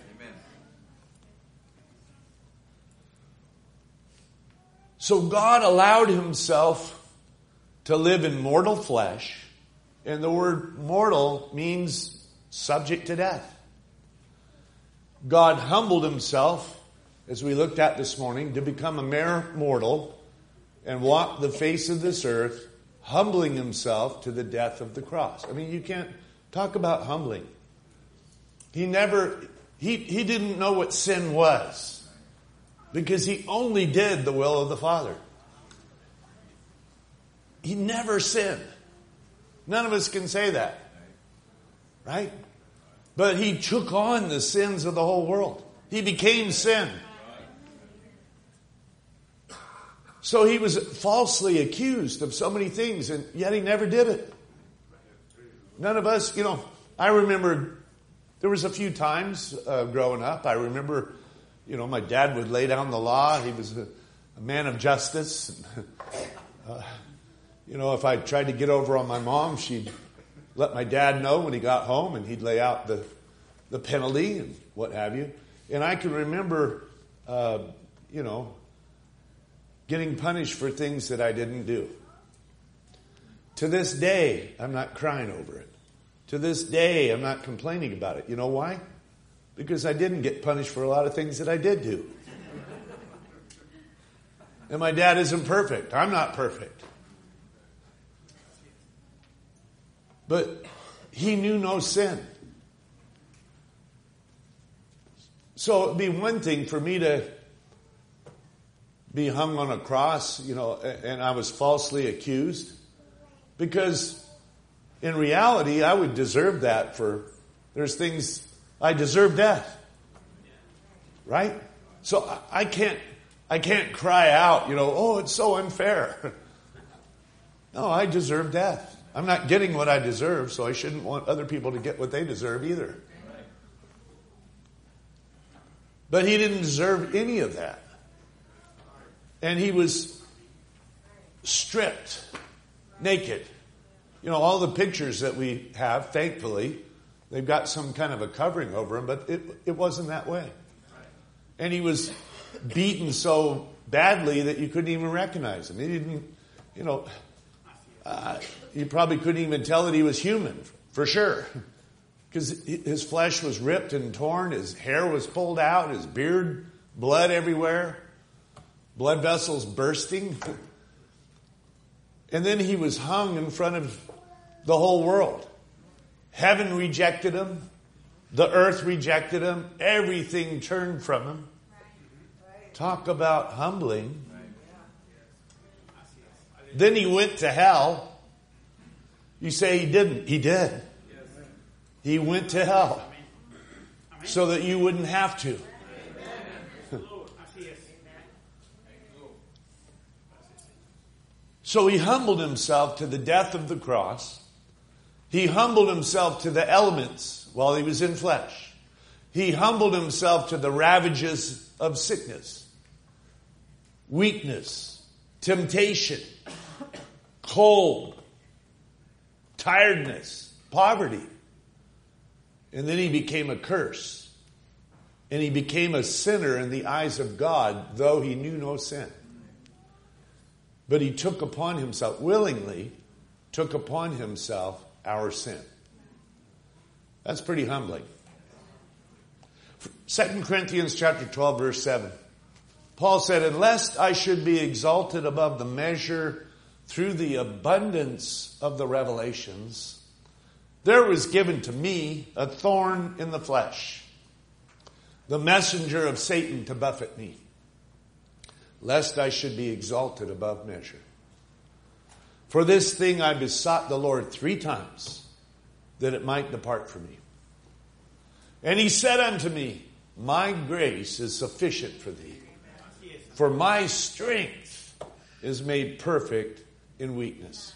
So God allowed Himself to live in mortal flesh. And the word mortal means subject to death. God humbled Himself, as we looked at this morning, to become a mere mortal and walk the face of this earth, humbling Himself to the death of the cross. I mean, you can't talk about humbling. He never, he, he didn't know what sin was, because He only did the will of the Father. He never sinned. None of us can say that. Right? But he took on the sins of the whole world. He became sin. So he was falsely accused of so many things, and yet he never did it. None of us, you know, I remember there was a few times uh, growing up. I remember, you know, my dad would lay down the law. He was a, a man of justice. uh, you know, if I tried to get over on my mom, she'd let my dad know when he got home, and he'd lay out the, the penalty and what have you. And I can remember, uh, you know, getting punished for things that I didn't do. To this day, I'm not crying over it. To this day, I'm not complaining about it. You know why? Because I didn't get punished for a lot of things that I did do. And my dad isn't perfect. I'm not perfect. But he knew no sin. So it'd be one thing for me to be hung on a cross, you know, and I was falsely accused. Because in reality, I would deserve that for, there's things, I deserve death. Right? So I can't, I can't cry out, you know, oh, it's so unfair. No, I deserve death. I'm not getting what I deserve, so I shouldn't want other people to get what they deserve either. But he didn't deserve any of that. And he was stripped, naked. You know, all the pictures that we have, thankfully, they've got some kind of a covering over him, but it, it wasn't that way. And he was beaten so badly that you couldn't even recognize him. He didn't, you know, uh, you probably couldn't even tell that he was human, for sure. Because his flesh was ripped and torn, his hair was pulled out, his beard, blood everywhere. Blood vessels bursting. And then he was hung in front of the whole world. Heaven rejected him. The earth rejected him. Everything turned from him. Talk about humbling. Then he went to hell. You say he didn't. He did. He went to hell so that you wouldn't have to. So he humbled himself to the death of the cross. He humbled himself to the elements while he was in flesh. He humbled himself to the ravages of sickness, weakness, temptation, cold, tiredness, poverty. And then he became a curse. And he became a sinner in the eyes of God, though he knew no sin. But he took upon himself, willingly took upon himself our sin. That's pretty humbling. Second Corinthians chapter twelve, verse seven. Paul said, "And lest I should be exalted above the measure through the abundance of the revelations, there was given to me a thorn in the flesh, the messenger of Satan to buffet me, lest I should be exalted above measure. For this thing I besought the Lord three times, that it might depart from me. And he said unto me, My grace is sufficient for thee, for my strength is made perfect in weakness.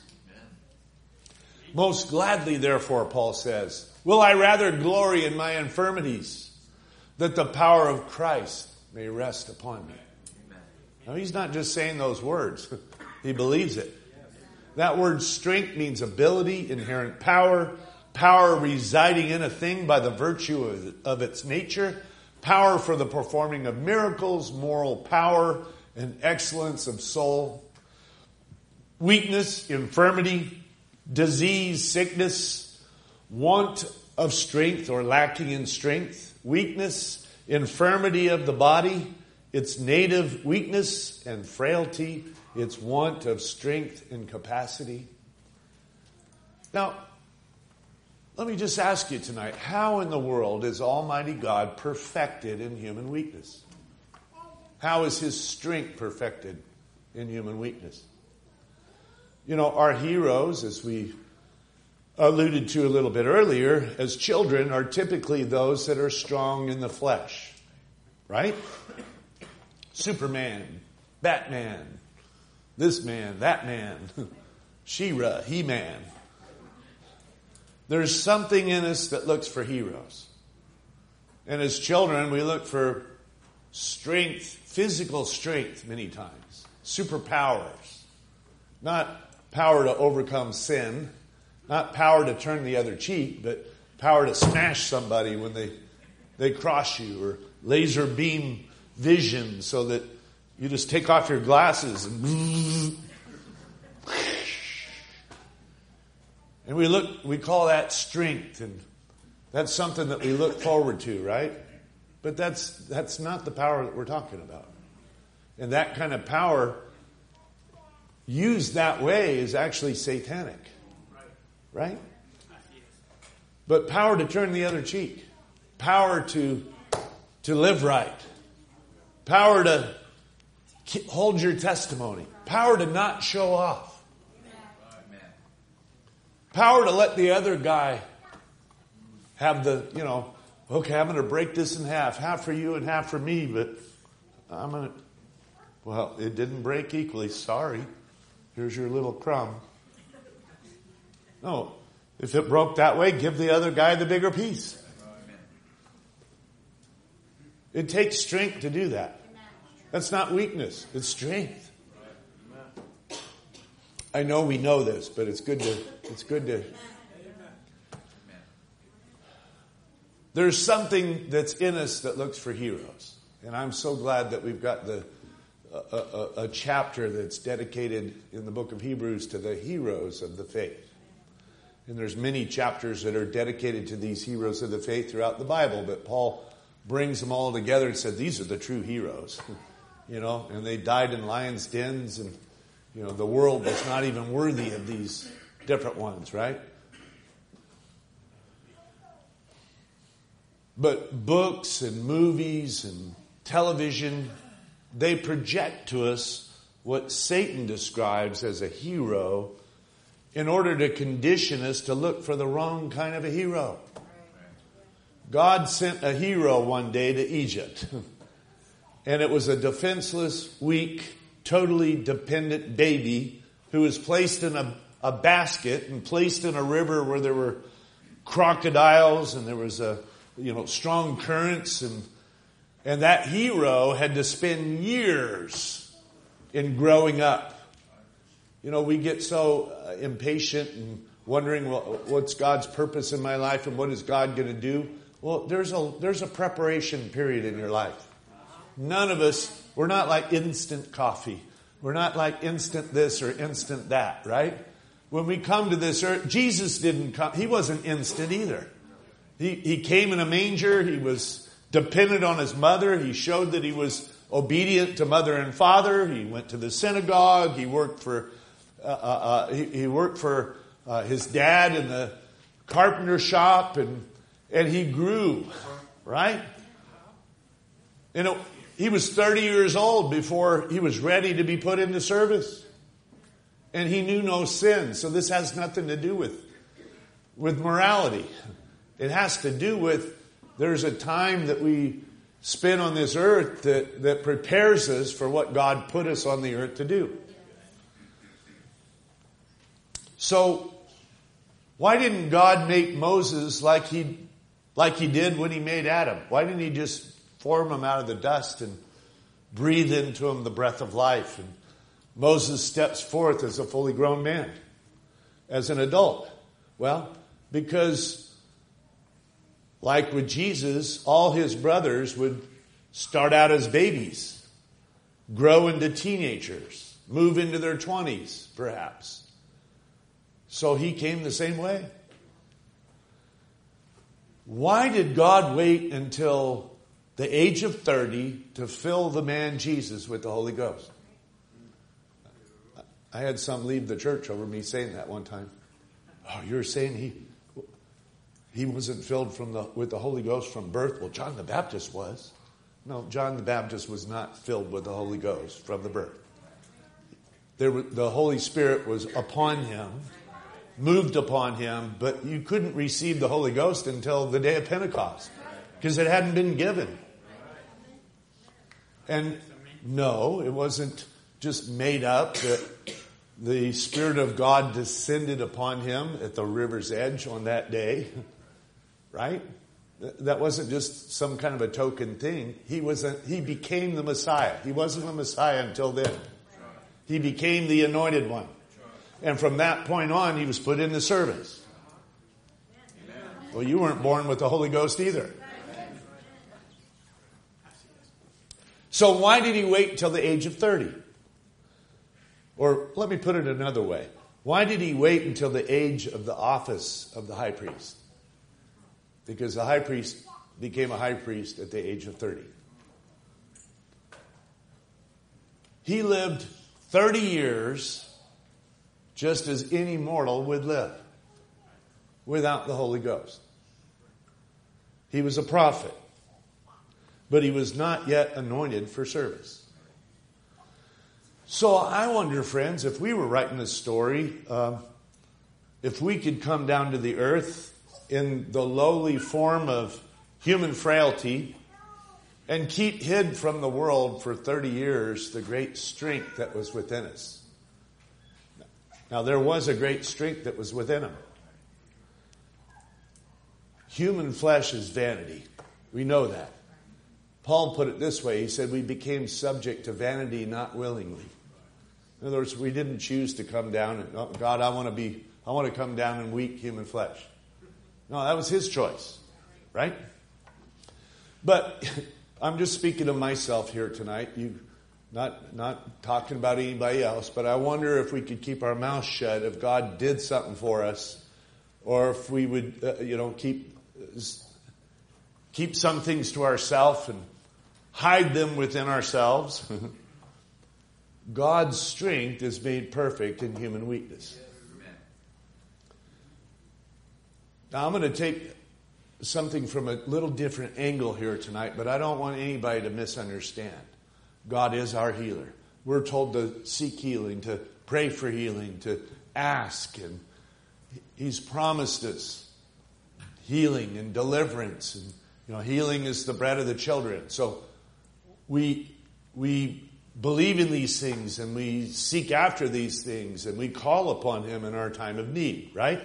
Most gladly, therefore, Paul says, will I rather glory in my infirmities, that the power of Christ may rest upon me." Now, he's not just saying those words. He believes it. That word strength means ability, inherent power, power residing in a thing by the virtue of, of its nature, power for the performing of miracles, moral power, and excellence of soul, weakness, infirmity, disease, sickness, want of strength or lacking in strength, weakness, infirmity of the body, its native weakness and frailty, its want of strength and capacity. Now, let me just ask you tonight, how in the world is Almighty God perfected in human weakness? How is his strength perfected in human weakness? You know, our heroes, as we alluded to a little bit earlier, as children are typically those that are strong in the flesh. Right? Superman, Batman, this man, that man, She-Ra, He-Man. There's something in us that looks for heroes. And as children, we look for strength, physical strength many times. Superpowers. Not power to overcome sin. Not power to turn the other cheek, but power to smash somebody when they, they cross you. Or laser beam vision so that you just take off your glasses and and we look, we call that strength, and that's something that we look forward to, right? But that's that's not the power that we're talking about. And that kind of power used that way is actually satanic. Right? But power to turn the other cheek. Power to to live right. Power to hold your testimony. Power to not show off. Power to let the other guy have the, you know, okay, I'm going to break this in half. Half for you and half for me, but I'm going to, well, it didn't break equally. Sorry. Here's your little crumb. No. If it broke that way, give the other guy the bigger piece. It takes strength to do that. That's not weakness. It's strength. I know we know this, but it's good to, it's good to. There's something that's in us that looks for heroes. And I'm so glad that we've got the, a, a, a chapter that's dedicated in the book of Hebrews to the heroes of the faith. And there's many chapters that are dedicated to these heroes of the faith throughout the Bible, but Paul brings them all together and said, these are the true heroes. You know, and they died in lions' dens, and, you know, the world was not even worthy of these different ones, right? But books and movies and television, they project to us what Satan describes as a hero in order to condition us to look for the wrong kind of a hero. God sent a hero one day to Egypt. And it was a defenseless, weak, totally dependent baby who was placed in a, a basket and placed in a river where there were crocodiles and there was a, you know, strong currents. And, and that hero had to spend years in growing up. You know, we get so uh, impatient and wondering, well, what's God's purpose in my life and what is God going to do? Well, there's a there's a preparation period in your life. None of us, we're not like instant coffee. We're not like instant this or instant that, right? When we come to this earth, Jesus didn't come. He wasn't instant either. He, he came in a manger. He was dependent on his mother. He showed that he was obedient to mother and father. He went to the synagogue. He worked for uh, uh, he, he worked for uh, his dad in the carpenter shop, and and he grew, right? You know, he was thirty years old before he was ready to be put into service. And he knew no sin. So this has nothing to do with, with morality. It has to do with there's a time that we spend on this earth that, that prepares us for what God put us on the earth to do. So why didn't God make Moses like he, like he did when he made Adam? Why didn't he just form him out of the dust and breathe into him the breath of life? And Moses steps forth as a fully grown man, as an adult. Well, because like with Jesus, all his brothers would start out as babies, grow into teenagers, move into their twenties, perhaps. So he came the same way. Why did God wait until the age of thirty to fill the man Jesus with the Holy Ghost? I had some leave the church over me saying that one time. Oh, you're saying he he wasn't filled from the with the Holy Ghost from birth? Well, John the Baptist was. No, John the Baptist was not filled with the Holy Ghost from the birth. There was, the Holy Spirit was upon him moved upon him, but you couldn't receive the Holy Ghost until the day of Pentecost because it hadn't been given. And no, it wasn't just made up that the Spirit of God descended upon him at the river's edge on that day, right? That wasn't just some kind of a token thing. He was a, he became the Messiah. He wasn't the Messiah until then. He became the anointed one. And from that point on, he was put into service. Well, you weren't born with the Holy Ghost either. So why did he wait until the age of thirty? Or let me put it another way. Why did he wait until the age of the office of the high priest? Because the high priest became a high priest at the age of thirty. He lived thirty years just as any mortal would live without the Holy Ghost. He was a prophet, but he was not yet anointed for service. So I wonder, friends, if we were writing this story, uh, if we could come down to the earth in the lowly form of human frailty and keep hid from the world for thirty years the great strength that was within us. Now, there was a great strength that was within him. Human flesh is vanity. We know that. Paul put it this way. He said, we became subject to vanity not willingly. In other words, we didn't choose to come down and, oh, God, I want to be, I want to come down in weak human flesh. No, that was his choice, right? But I'm just speaking of myself here tonight. You, not not talking about anybody else, but I wonder if we could keep our mouth shut if God did something for us, or if we would, uh, you know, keep keep some things to ourselves and hide them within ourselves. God's strength is made perfect in human weakness. Now, I'm going to take something from a little different angle here tonight, but I don't want anybody to misunderstand. God is our healer. We're told to seek healing, to pray for healing, to ask, and he's promised us healing and deliverance. And, you know, healing is the bread of the children. So we we believe in these things, and we seek after these things, and we call upon him in our time of need, right?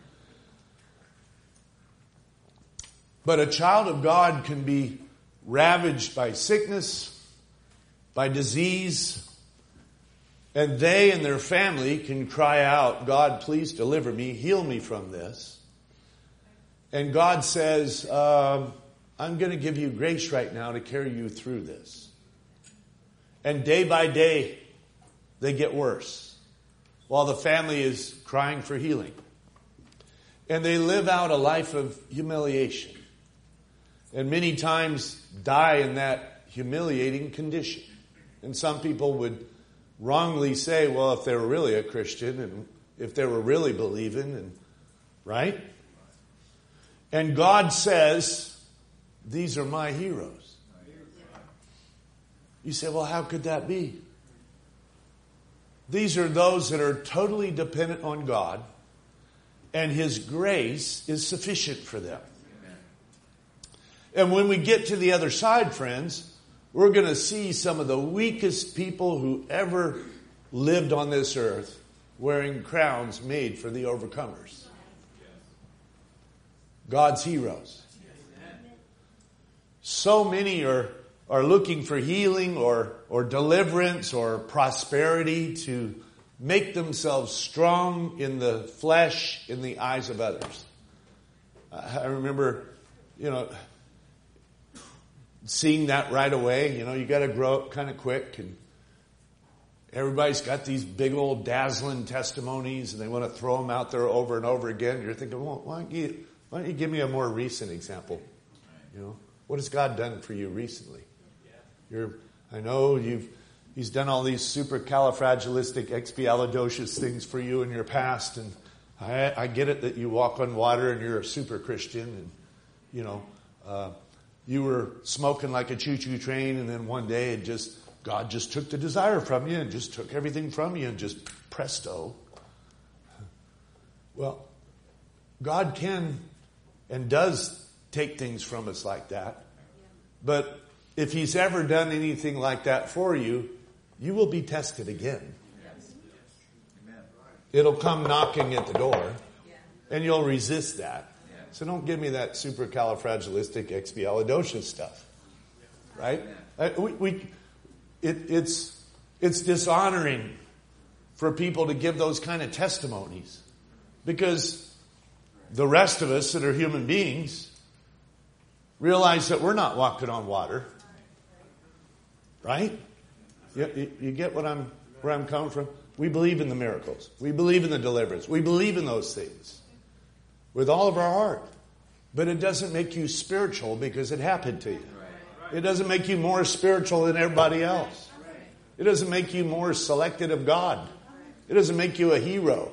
But a child of God can be ravaged by sickness, by disease, and they and their family can cry out, God, please deliver me, heal me from this. And God says, um, I'm going to give you grace right now to carry you through this. And day by day, they get worse while the family is crying for healing. And they live out a life of humiliation. And many times die in that humiliating condition. And some people would wrongly say, well, if they were really a Christian and if they were really believing, and right? And God says, these are my heroes. You say, well, how could that be? These are those that are totally dependent on God, and his grace is sufficient for them. And when we get to the other side, friends, we're going to see some of the weakest people who ever lived on this earth wearing crowns made for the overcomers. God's heroes. So many are, are looking for healing or, or deliverance or prosperity to make themselves strong in the flesh, in the eyes of others. I remember, you know, seeing that right away. You know, you got to grow up kind of quick, and everybody's got these big old dazzling testimonies, and they want to throw them out there over and over again. You're thinking, well, why don't you, why don't you give me a more recent example? You know, what has God done for you recently? You're, I know you've, he's done all these supercalifragilisticexpialidocious things for you in your past, and I, I get it that you walk on water and you're a super Christian, and you know, uh, you were smoking like a choo-choo train, and then one day it just, God just took the desire from you and just took everything from you, and just presto. Well, God can and does take things from us like that. But if he's ever done anything like that for you, you will be tested again. It'll come knocking at the door, and you'll resist that. So don't give me that supercalifragilisticexpialidocious stuff, right? I, we, we, it, it's it's dishonoring for people to give those kind of testimonies, because the rest of us that are human beings realize that we're not walking on water, right? You, you, you get what I'm where I'm coming from? We believe in the miracles. We believe in the deliverance. We believe in those things with all of our heart. But it doesn't make you spiritual because it happened to you. It doesn't make you more spiritual than everybody else. It doesn't make you more selected of God. It doesn't make you a hero.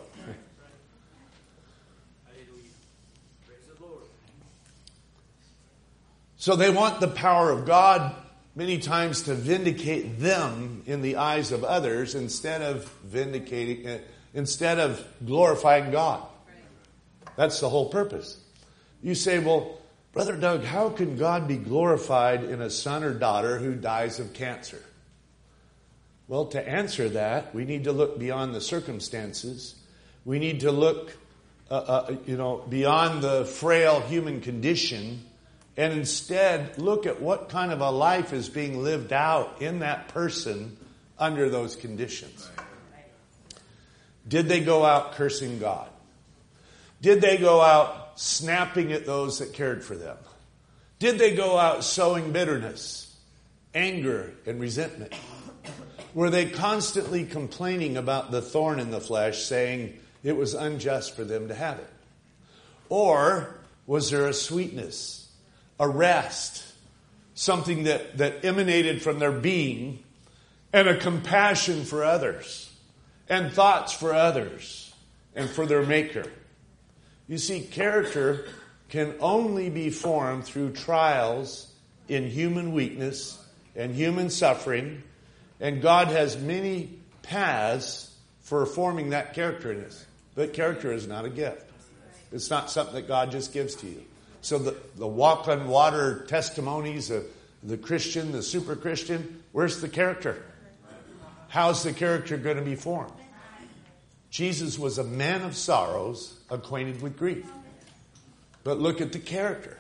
So they want the power of God many times to vindicate them in the eyes of others instead of vindicating, uh, instead of glorifying God. That's the whole purpose. You say, well, Brother Doug, how can God be glorified in a son or daughter who dies of cancer? Well, to answer that, we need to look beyond the circumstances. We need to look, uh, uh, you know, beyond the frail human condition, and instead look at what kind of a life is being lived out in that person under those conditions. Did they go out cursing God? Did they go out snapping at those that cared for them? Did they go out sowing bitterness, anger, and resentment? Were they constantly complaining about the thorn in the flesh, saying it was unjust for them to have it? Or was there a sweetness, a rest, something that, that emanated from their being, and a compassion for others, and thoughts for others, and for their Maker? You see, character can only be formed through trials in human weakness and human suffering, and God has many paths for forming that character in us. But character is not a gift. It's not something that God just gives to you. So the, the walk on water testimonies of the Christian, the super Christian, where's the character? How's the character going to be formed? Jesus was a man of sorrows, acquainted with grief. But look at the character.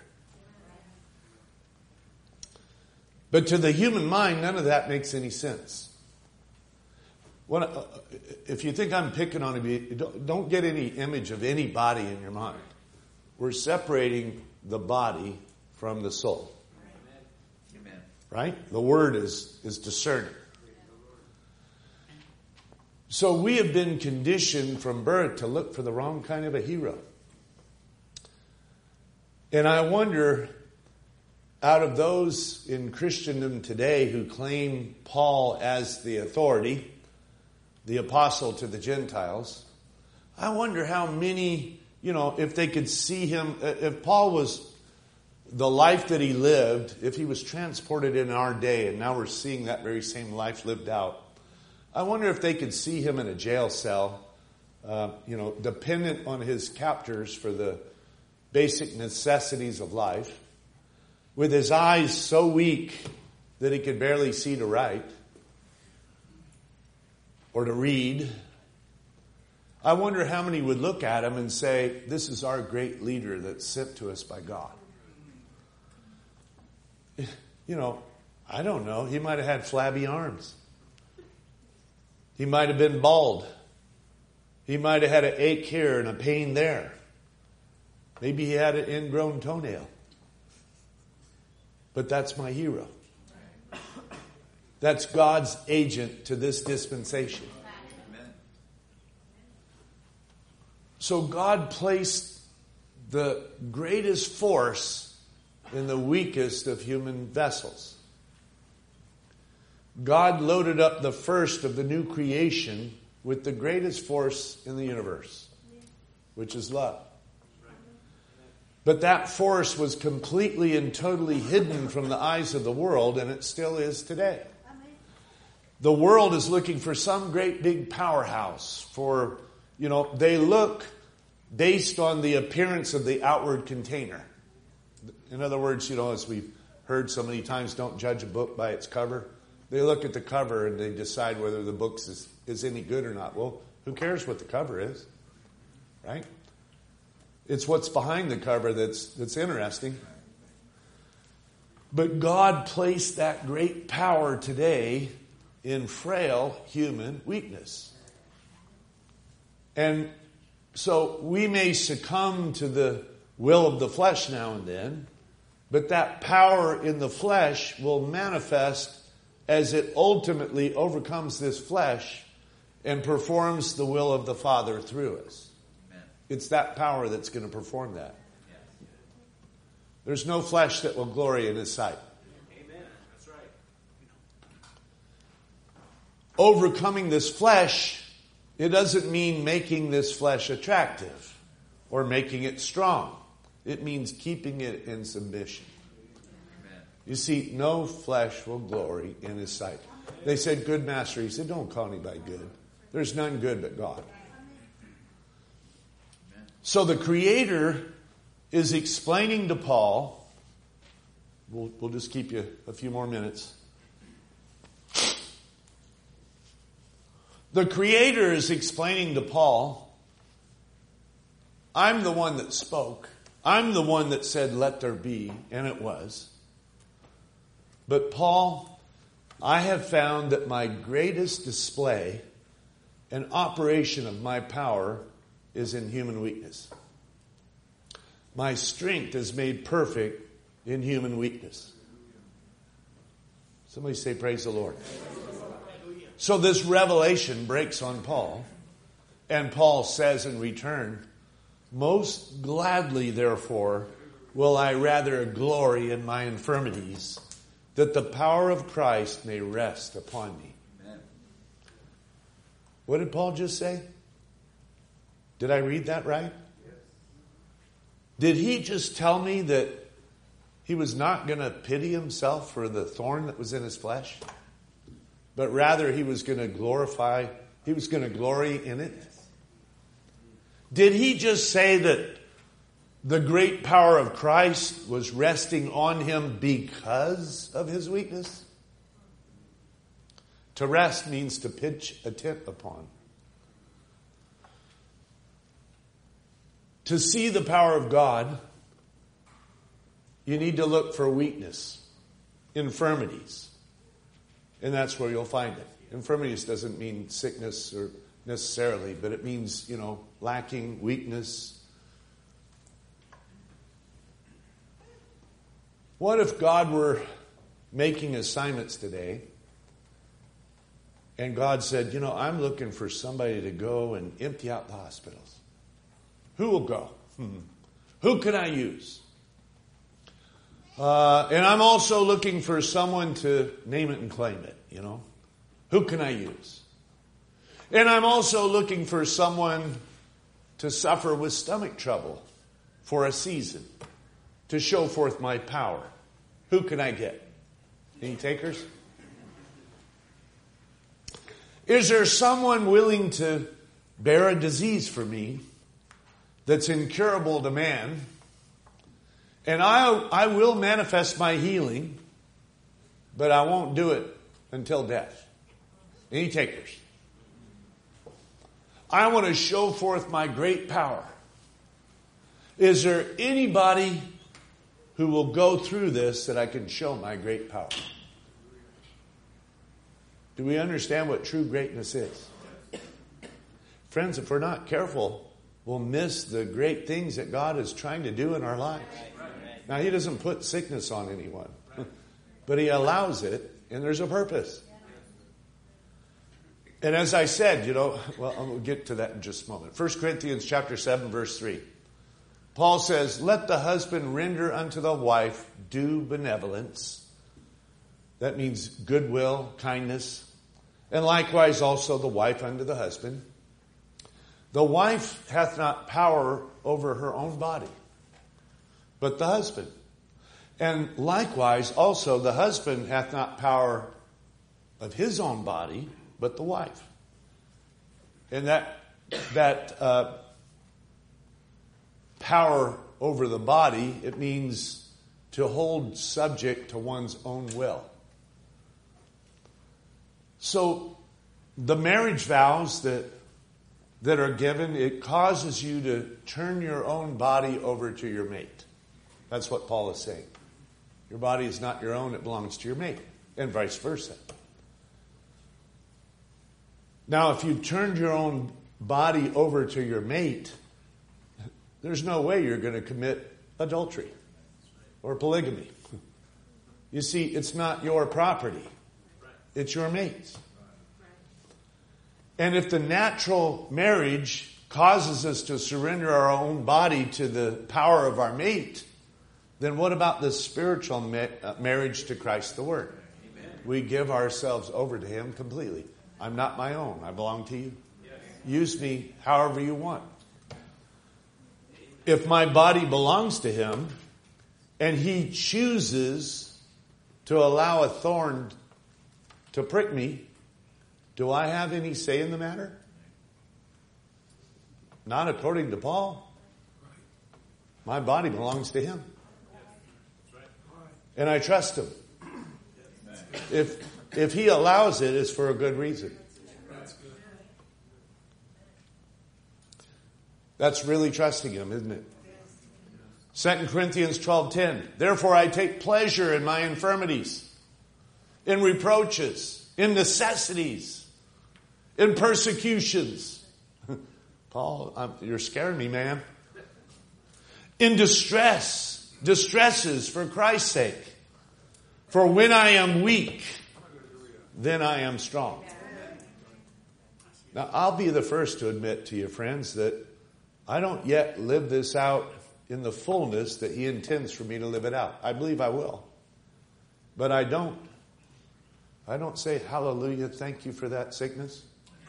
But to the human mind, none of that makes any sense. When, if you think I'm picking on you, don't get any image of any body in your mind. We're separating the body from the soul. Amen. Right? The word is, is discerning. So we have been conditioned from birth to look for the wrong kind of a hero. And I wonder, out of those in Christendom today who claim Paul as the authority, the apostle to the Gentiles, I wonder how many, you know, if they could see him, if Paul was the life that he lived, if he was transported in our day, and now we're seeing that very same life lived out, I wonder if they could see him in a jail cell, uh, you know, dependent on his captors for the basic necessities of life, with his eyes so weak that he could barely see to write or to read. I wonder how many would look at him and say, this is our great leader that's sent to us by God. You know, I don't know. He might have had flabby arms. He might have been bald. He might have had an ache here and a pain there. Maybe he had an ingrown toenail. But that's my hero. That's God's agent to this dispensation. So God placed the greatest force in the weakest of human vessels. God loaded up the first of the new creation with the greatest force in the universe, which is love. But that force was completely and totally hidden from the eyes of the world, and it still is today. The world is looking for some great big powerhouse for, you know, they look based on the appearance of the outward container. In other words, you know, as we've heard so many times, don't judge a book by its cover. They look at the cover and they decide whether the book is, is any good or not. Well, who cares what the cover is, right? It's what's behind the cover that's that's interesting. But God placed that great power today in frail human weakness. And so we may succumb to the will of the flesh now and then, but that power in the flesh will manifest as it ultimately overcomes this flesh and performs the will of the Father through us. Amen. It's that power that's going to perform that. Yes. There's no flesh that will glory in His sight. Amen. That's right. Overcoming this flesh, it doesn't mean making this flesh attractive or making it strong. It means keeping it in submission. Amen. You see, no flesh will glory in His sight. They said, good master. He said, don't call anybody good. There's none good but God. Amen. So the Creator is explaining to Paul, we'll, we'll just keep you a few more minutes. The Creator is explaining to Paul, I'm the one that spoke. I'm the one that said, let there be, and it was. But Paul, I have found that my greatest display and operation of my power is in human weakness. My strength is made perfect in human weakness. Somebody say, praise the Lord. So this revelation breaks on Paul, and Paul says in return, most gladly, therefore, will I rather glory in my infirmities, that the power of Christ may rest upon me. Amen. What did Paul just say? Did I read that right? Yes. Did he just tell me that he was not going to pity himself for the thorn that was in his flesh, but rather he was going to glorify, he was going to glory in it? Did he just say that the great power of Christ was resting on him because of his weakness? To rest means to pitch a tent upon. To see the power of God, you need to look for weakness, infirmities. And that's where you'll find it. Infirmities doesn't mean sickness or necessarily, but it means, you know, lacking, weakness. What if God were making assignments today and God said, you know, I'm looking for somebody to go and empty out the hospitals. Who will go? Hmm. Who can I use? Uh, and I'm also looking for someone to name it and claim it, you know. Who can I use? And I'm also looking for someone to suffer with stomach trouble for a season, to show forth my power. Who can I get? Any takers? Is there someone willing to bear a disease for me that's incurable to man? And I, I will manifest my healing, but I won't do it until death. Any takers? I want to show forth my great power. Is there anybody who will go through this that I can show my great power? Do we understand what true greatness is? Friends, if we're not careful, we'll miss the great things that God is trying to do in our lives. Now, He doesn't put sickness on anyone, but He allows it, and there's a purpose. And as I said, you know, well, I'll get to that in just a moment. First Corinthians chapter seven, verse three. Paul says, let the husband render unto the wife due benevolence. That means goodwill, kindness. And likewise also the wife unto the husband. The wife hath not power over her own body, but the husband. And likewise also the husband hath not power of his own body, but the wife. And that that uh, power over the body. It means to hold subject to one's own will. So the marriage vows that that are given, it causes you to turn your own body over to your mate. That's what Paul is saying. Your body is not your own, it belongs to your mate, and vice versa. Now, if you've turned your own body over to your mate, there's no way you're going to commit adultery or polygamy. You see, it's not your property. It's your mate's. And if the natural marriage causes us to surrender our own body to the power of our mate, then what about the spiritual ma- uh, marriage to Christ the Word? Amen. We give ourselves over to Him completely. I'm not my own. I belong to you. Yes. Use me however you want. If my body belongs to Him and He chooses to allow a thorn to prick me, do I have any say in the matter? Not according to Paul. My body belongs to Him. And I trust Him. If if He allows it, it's for a good reason. That's really trusting Him, isn't it? Second Corinthians twelve ten. Therefore I take pleasure in my infirmities, in reproaches, in necessities, in persecutions. Paul, I'm, you're scaring me, man. In distress, distresses for Christ's sake. For when I am weak, then I am strong. Now, I'll be the first to admit to you, friends, that I don't yet live this out in the fullness that He intends for me to live it out. I believe I will. But I don't. I don't say, hallelujah, thank you for that sickness.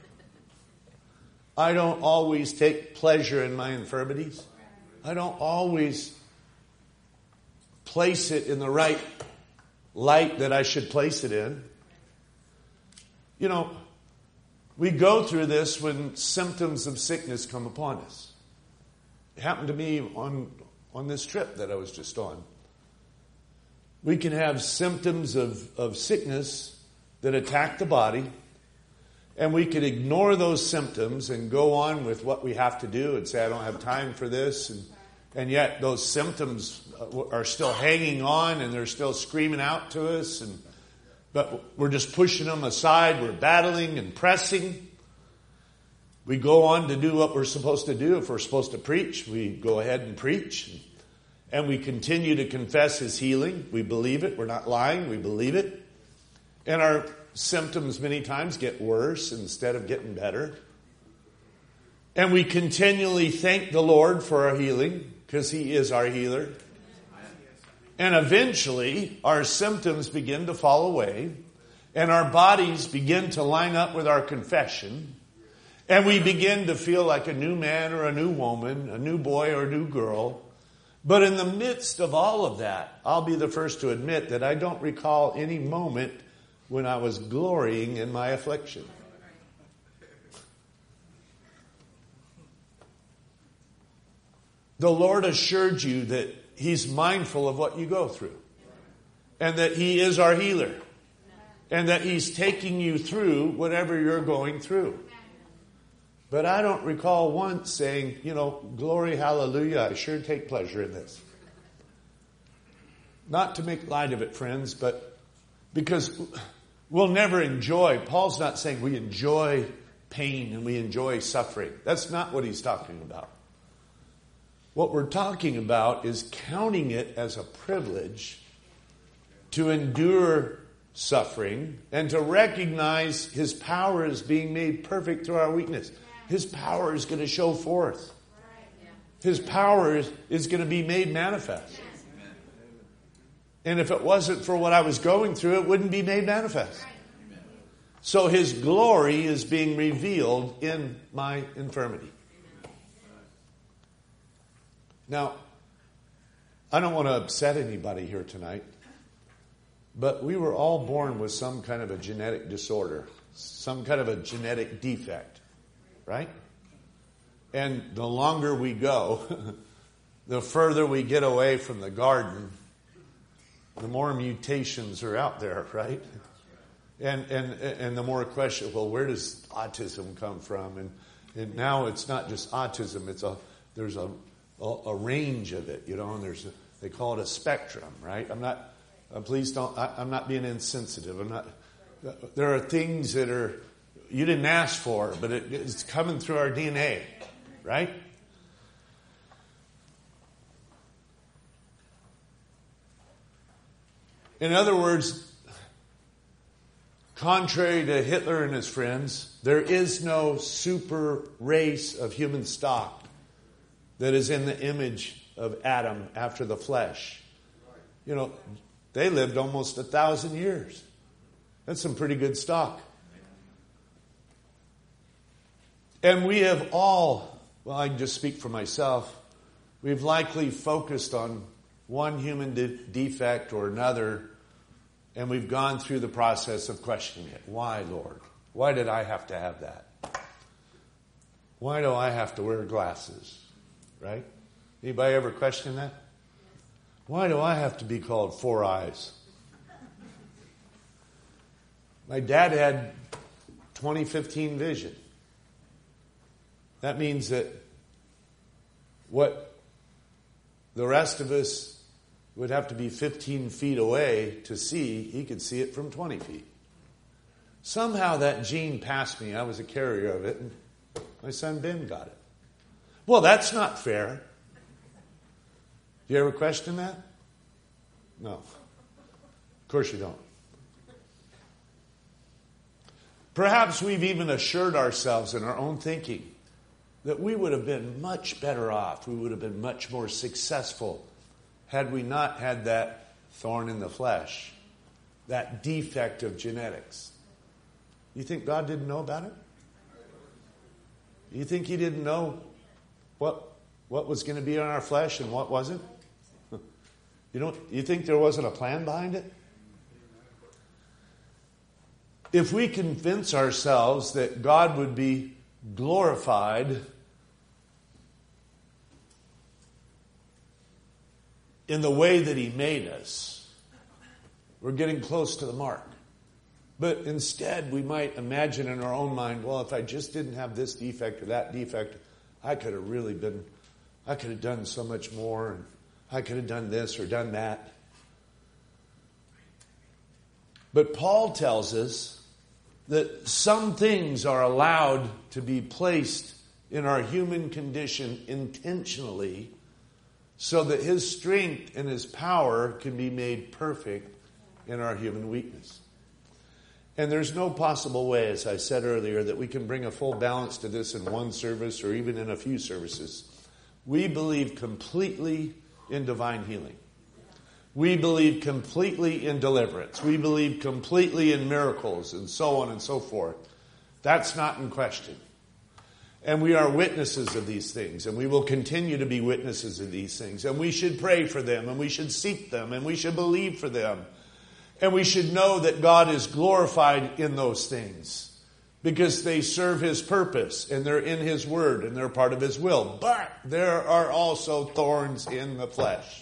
I don't always take pleasure in my infirmities. I don't always place it in the right light that I should place it in. You know, we go through this when symptoms of sickness come upon us. It happened to me on, on this trip that I was just on. We can have symptoms of, of sickness that attack the body, and we could ignore those symptoms and go on with what we have to do and say, I don't have time for this. And, and yet those symptoms are still hanging on and they're still screaming out to us. And, but we're just pushing them aside. We're battling and pressing. We go on to do what we're supposed to do. If we're supposed to preach, we go ahead and preach. And we continue to confess His healing. We believe it. We're not lying. We believe it. And our symptoms many times get worse instead of getting better. And we continually thank the Lord for our healing because He is our healer. And eventually our symptoms begin to fall away and our bodies begin to line up with our confession. And we begin to feel like a new man or a new woman, a new boy or a new girl. But in the midst of all of that, I'll be the first to admit that I don't recall any moment when I was glorying in my affliction. The Lord assured you that He's mindful of what you go through. And that He is our healer. And that He's taking you through whatever you're going through. But I don't recall once saying, you know, glory, hallelujah, I sure take pleasure in this. Not to make light of it, friends, but because we'll never enjoy. Paul's not saying we enjoy pain and we enjoy suffering. That's not what he's talking about. What we're talking about is counting it as a privilege to endure suffering and to recognize His power is being made perfect through our weakness. His power is going to show forth. His power is, is going to be made manifest. And if it wasn't for what I was going through, it wouldn't be made manifest. So His glory is being revealed in my infirmity. Now, I don't want to upset anybody here tonight, but we were all born with some kind of a genetic disorder, some kind of a genetic defect, right? And the longer we go, the further we get away from the garden, the more mutations are out there, right? And and and the more question, well, where does autism come from? And, and now it's not just autism; it's a there's a a, a range of it, you know. And there's a, they call it a spectrum, right? I'm not. Uh, please don't. I, I'm not being insensitive. I'm not. Uh, there are things that are you didn't ask for, but it, it's coming through our D N A, right? In other words, contrary to Hitler and his friends, there is no super race of human stock that is in the image of Adam after the flesh. You know, they lived almost a thousand years. That's some pretty good stock. And we have all, well, I can just speak for myself, we've likely focused on one human de- defect or another, and we've gone through the process of questioning it. Why, Lord? Why did I have to have that? Why do I have to wear glasses? Right? Anybody ever question that? Why do I have to be called Four Eyes? My dad had twenty fifteen vision. That means that what the rest of us would have to be fifteen feet away to see, he could see it from twenty feet. Somehow that gene passed me. I was a carrier of it, and my son Ben got it. Well, that's not fair. Do you ever question that? No. Of course you don't. Perhaps we've even assured ourselves in our own thinking that we would have been much better off, we would have been much more successful had we not had that thorn in the flesh, that defect of genetics. You think God didn't know about it? You think he didn't know what what was going to be in our flesh and what wasn't? You don't you think there wasn't a plan behind it? If we convince ourselves that God would be glorified in the way that he made us, we're getting close to the mark. But instead, we might imagine in our own mind, well, if I just didn't have this defect or that defect, I could have really been, I could have done so much more, and I could have done this or done that. But Paul tells us that some things are allowed to be placed in our human condition intentionally so that his strength and his power can be made perfect in our human weakness. And there's no possible way, as I said earlier, that we can bring a full balance to this in one service or even in a few services. We believe completely in divine healing. We believe completely in deliverance. We believe completely in miracles and so on and so forth. That's not in question. And we are witnesses of these things, and we will continue to be witnesses of these things. And we should pray for them, and we should seek them, and we should believe for them. And we should know that God is glorified in those things because they serve his purpose, and they're in his word, and they're part of his will. But there are also thorns in the flesh.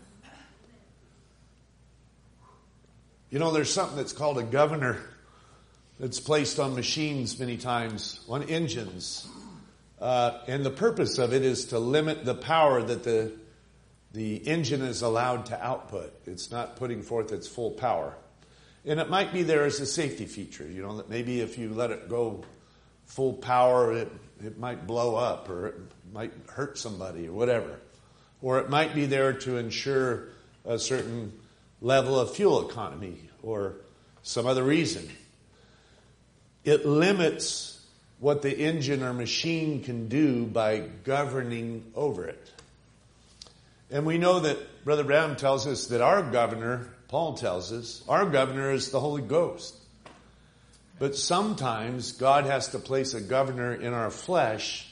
You know, there's something that's called a governor that's placed on machines many times, on engines. Uh, and the purpose of it is to limit the power that the the engine is allowed to output. It's not putting forth its full power. And it might be there as a safety feature, you know, that maybe if you let it go full power, it, it might blow up or it might hurt somebody or whatever. Or it might be there to ensure a certain level of fuel economy or some other reason. It limits what the engine or machine can do by governing over it. And we know that Brother Branham tells us that our governor, Paul tells us, our governor is the Holy Ghost. But sometimes God has to place a governor in our flesh.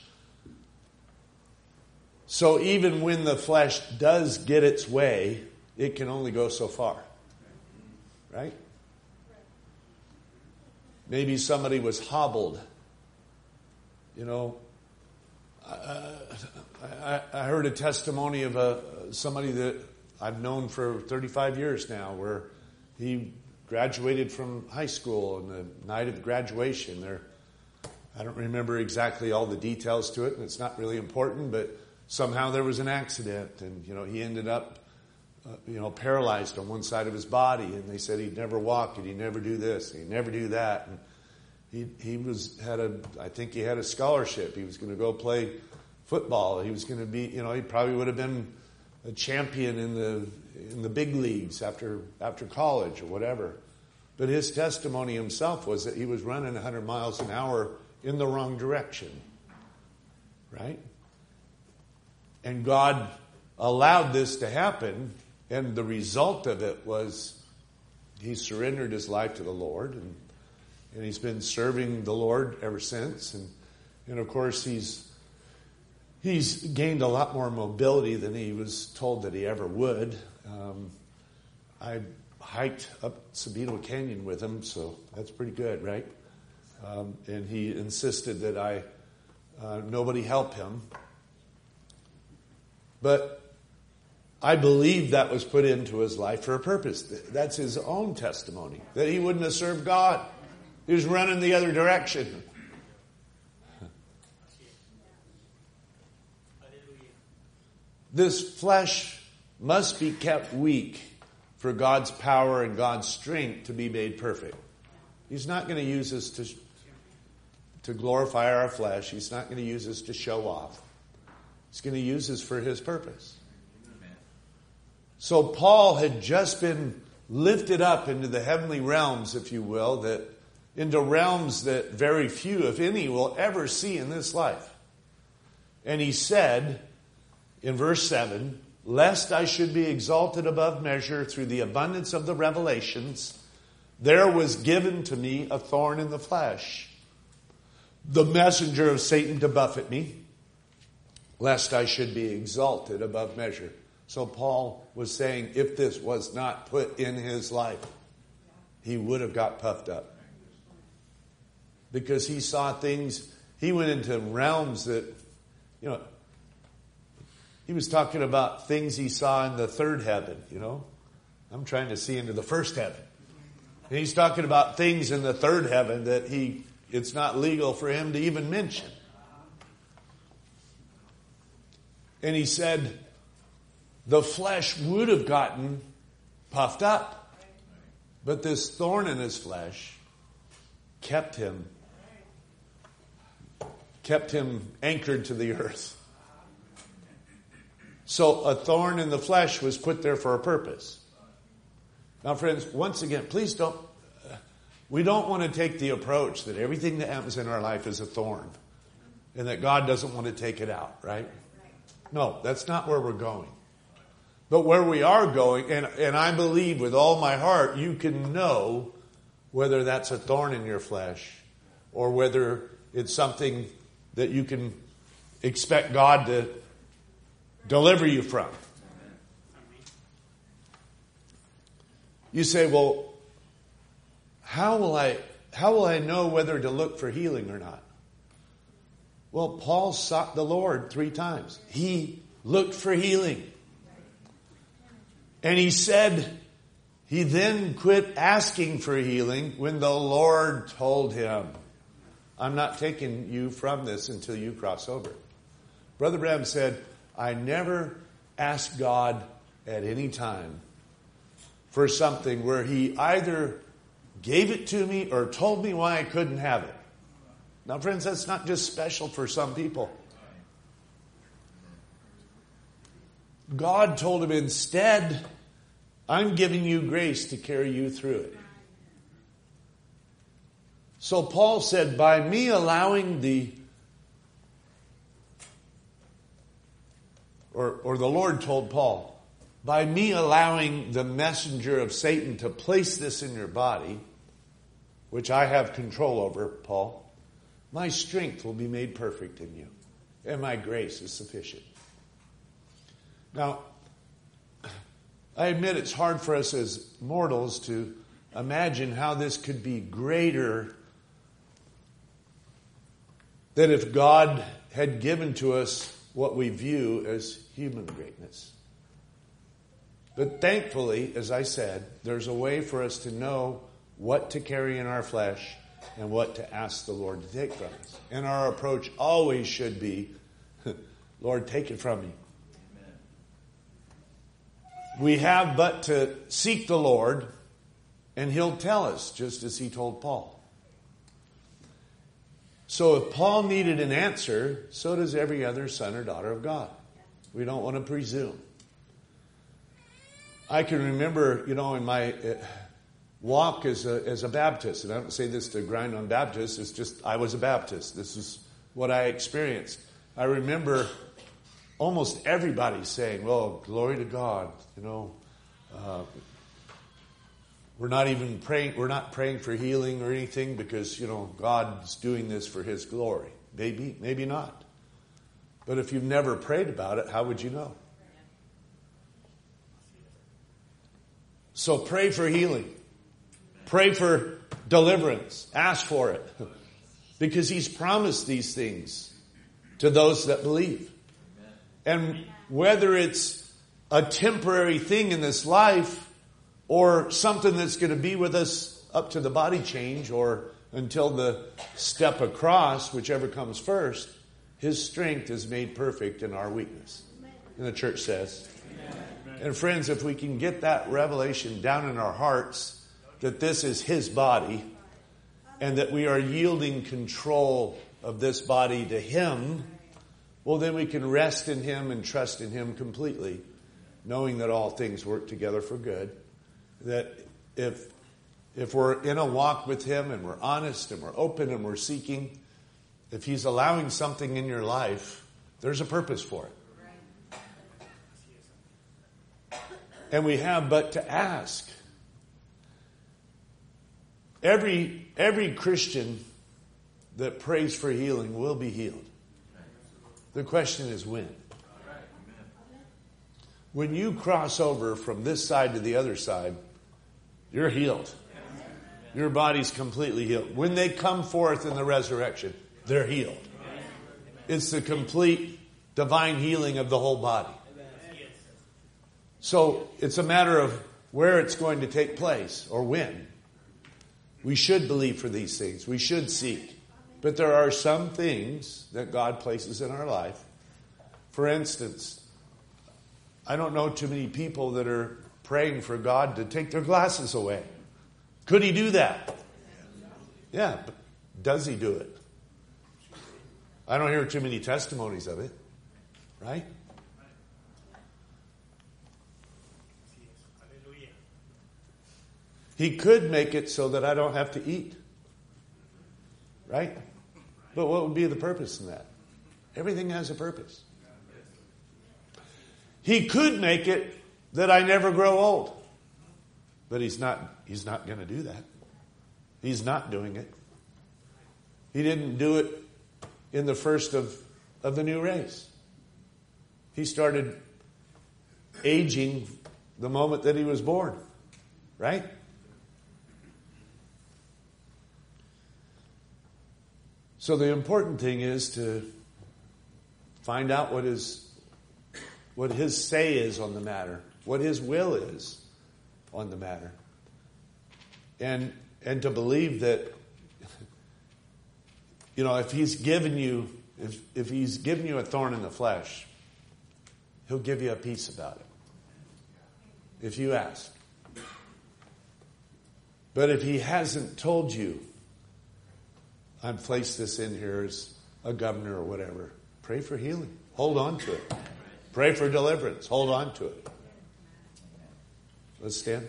So even when the flesh does get its way, it can only go so far. Right? Maybe somebody was hobbled. You know, uh, I, I heard a testimony of a somebody that I've known for thirty-five years now, where he graduated from high school, and the night of graduation, there, I don't remember exactly all the details to it, and it's not really important, but somehow there was an accident, and you know he ended up, uh, you know, paralyzed on one side of his body, and they said he'd never walk, and he'd never do this, and he'd never do that, and he he was had a, I think he had a scholarship. He was going to go play football. He was going to be, you know, he probably would have been a champion in the in the big leagues after after college or whatever. But his testimony himself was that he was running one hundred miles an hour in the wrong direction, right? And God allowed this to happen, and the result of it was he surrendered his life to the Lord, and and he's been serving the Lord ever since. And and of course he's he's gained a lot more mobility than he was told that he ever would. Um, I hiked up Sabino Canyon with him, so that's pretty good, right? Um, and he insisted that I uh, nobody help him. But I believe that was put into his life for a purpose. That's his own testimony, that he wouldn't have served God. He was running the other direction. This flesh must be kept weak for God's power and God's strength to be made perfect. He's not going to use us to, to glorify our flesh. He's not going to use us to show off. He's going to use us for his purpose. So Paul had just been lifted up into the heavenly realms, if you will, that into realms that very few, if any, will ever see in this life. And he said in verse seven, lest I should be exalted above measure through the abundance of the revelations, there was given to me a thorn in the flesh, the messenger of Satan to buffet me, lest I should be exalted above measure. So Paul was saying, if this was not put in his life, he would have got puffed up. Because he saw things, he went into realms that, you know, he was talking about things he saw in the third heaven, you know. I'm trying to see into the first heaven. And he's talking about things in the third heaven that he, it's not legal for him to even mention. And he said, the flesh would have gotten puffed up. But this thorn in his flesh kept him, kept him anchored to the earth. So a thorn in the flesh was put there for a purpose. Now, friends, once again, please don't, we don't want to take the approach that everything that happens in our life is a thorn and that God doesn't want to take it out, right? No, that's not where we're going. But where we are going, and, and I believe with all my heart, you can know whether that's a thorn in your flesh or whether it's something that you can expect God to deliver you from. You say, well, how will I how will I know whether to look for healing or not? Well, Paul sought the Lord three times. He looked for healing. And he said he then quit asking for healing when the Lord told him, I'm not taking you from this until you cross over. Brother Branham said, I never asked God at any time for something where he either gave it to me or told me why I couldn't have it. Now, friends, that's not just special for some people. God told him instead, I'm giving you grace to carry you through it. So Paul said, by me allowing the, or, or the Lord told Paul, by me allowing the messenger of Satan to place this in your body, which I have control over, Paul, my strength will be made perfect in you, and my grace is sufficient. Now, I admit it's hard for us as mortals to imagine how this could be greater than if God had given to us what we view as human greatness. But thankfully, as I said, there's a way for us to know what to carry in our flesh and what to ask the Lord to take from us. And our approach always should be, Lord, take it from me. Amen. We have but to seek the Lord, and He'll tell us, just as He told Paul. So if Paul needed an answer, so does every other son or daughter of God. We don't want to presume. I can remember, you know, in my walk as a, as a Baptist, and I don't say this to grind on Baptists, it's just I was a Baptist. This is what I experienced. I remember almost everybody saying, well, glory to God, you know, uh, we're not even praying, we're not praying for healing or anything because, you know, God's doing this for His glory. Maybe, maybe not. But if you've never prayed about it, how would you know? So pray for healing. Pray for deliverance. Ask for it. Because He's promised these things to those that believe. And whether it's a temporary thing in this life or something that's going to be with us up to the body change or until the step across, whichever comes first, His strength is made perfect in our weakness. And the church says. Amen. And friends, if we can get that revelation down in our hearts that this is His body and that we are yielding control of this body to Him, well, then we can rest in Him and trust in Him completely, knowing that all things work together for good. That if if we're in a walk with Him and we're honest and we're open and we're seeking, if He's allowing something in your life, there's a purpose for it. And we have but to ask. Every every Christian that prays for healing will be healed. The question is when. When you cross over from this side to the other side, you're healed. Your body's completely healed. When they come forth in the resurrection, they're healed. It's the complete divine healing of the whole body. So it's a matter of where it's going to take place or when. We should believe for these things. We should seek. But there are some things that God places in our life. For instance, I don't know too many people that are praying for God to take their glasses away. Could He do that? Yeah, but does He do it? I don't hear too many testimonies of it. Right? He could make it so that I don't have to eat. Right? But what would be the purpose in that? Everything has a purpose. He could make it that I never grow old. But he's not, he's not going to do that. He's not doing it. He didn't do it in the first of, of the new race. He started aging the moment that he was born. Right? So the important thing is to find out what his, what his say is on the matter, what his will is on the matter. And and to believe that, you know, if he's given you, if, if he's given you a thorn in the flesh, he'll give you a peace about it. If you ask. But if he hasn't told you, I've placed this in here as a governor or whatever, pray for healing. Hold on to it. Pray for deliverance. Hold on to it. Let's stand.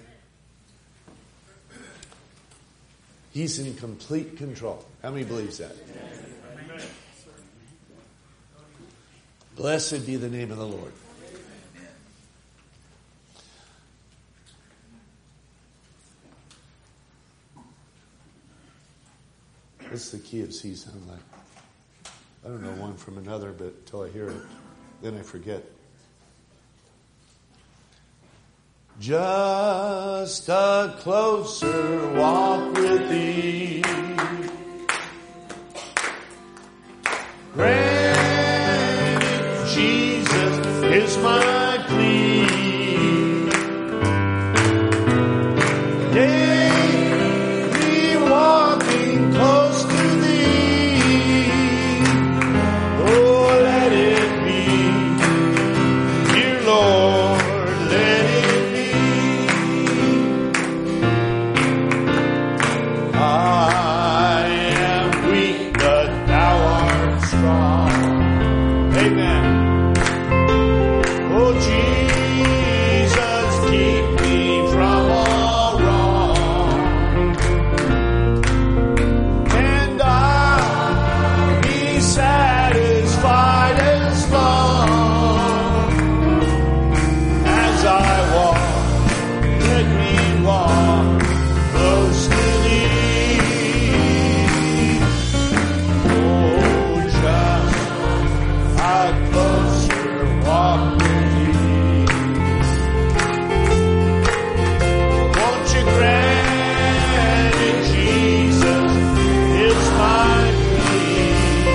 He's in complete control. How many believes that? Amen. Blessed be the name of the Lord. What's the key of C sound like? I don't know one from another, but until I hear it, then I forget. Just a closer walk with thee. Grand Daily walking close to thee. Oh, let it be. Dear Lord, let it be. I am weak, but thou art strong. Amen. Oh, Jesus, keep me from all wrong, and I'll be satisfied as long as I walk. Let me walk close to thee. Oh, just a closer walk with thee. Won't you grant it, Jesus, is my plea.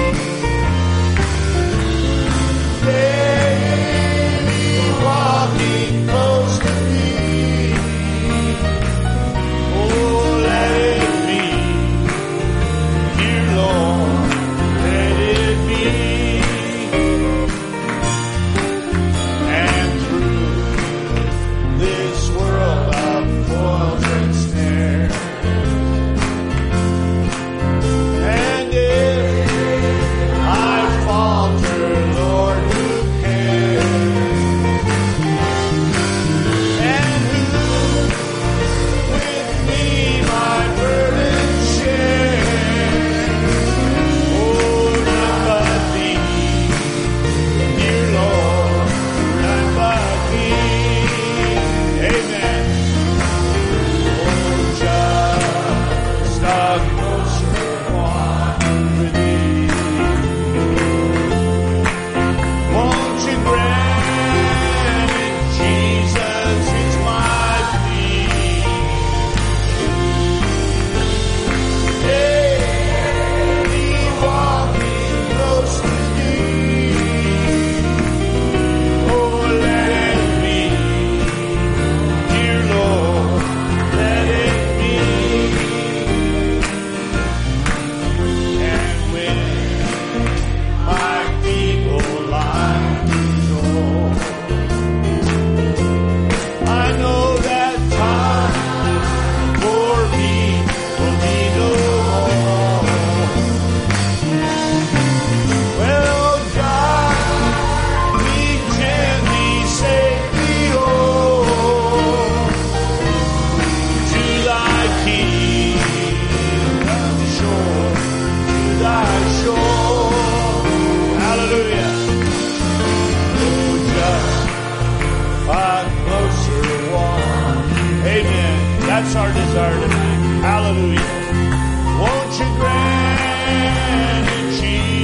Daily walking close to thee. Oh, let it be. Dear Lord, let it be. And through this world of toils and snare, and if I falter, Lord, who cares? And who with me my burden share? Oh, none but thee, dear Lord, none but thee. Amen. Oh, just a closer walk with thee. Won't you grant it, Jesus, is my plea. Daily walking close to thee. Oh, let it be. Dear Lord, let it be. And when my feeble life is o'er, I know that time for me will be no more. Well, God, me gently safely home to thy kingdom shore, to thy shore. Hallelujah. Oh, just a closer walk. Amen. That's our desire tonight. Hallelujah. Won't you grant it, Jesus?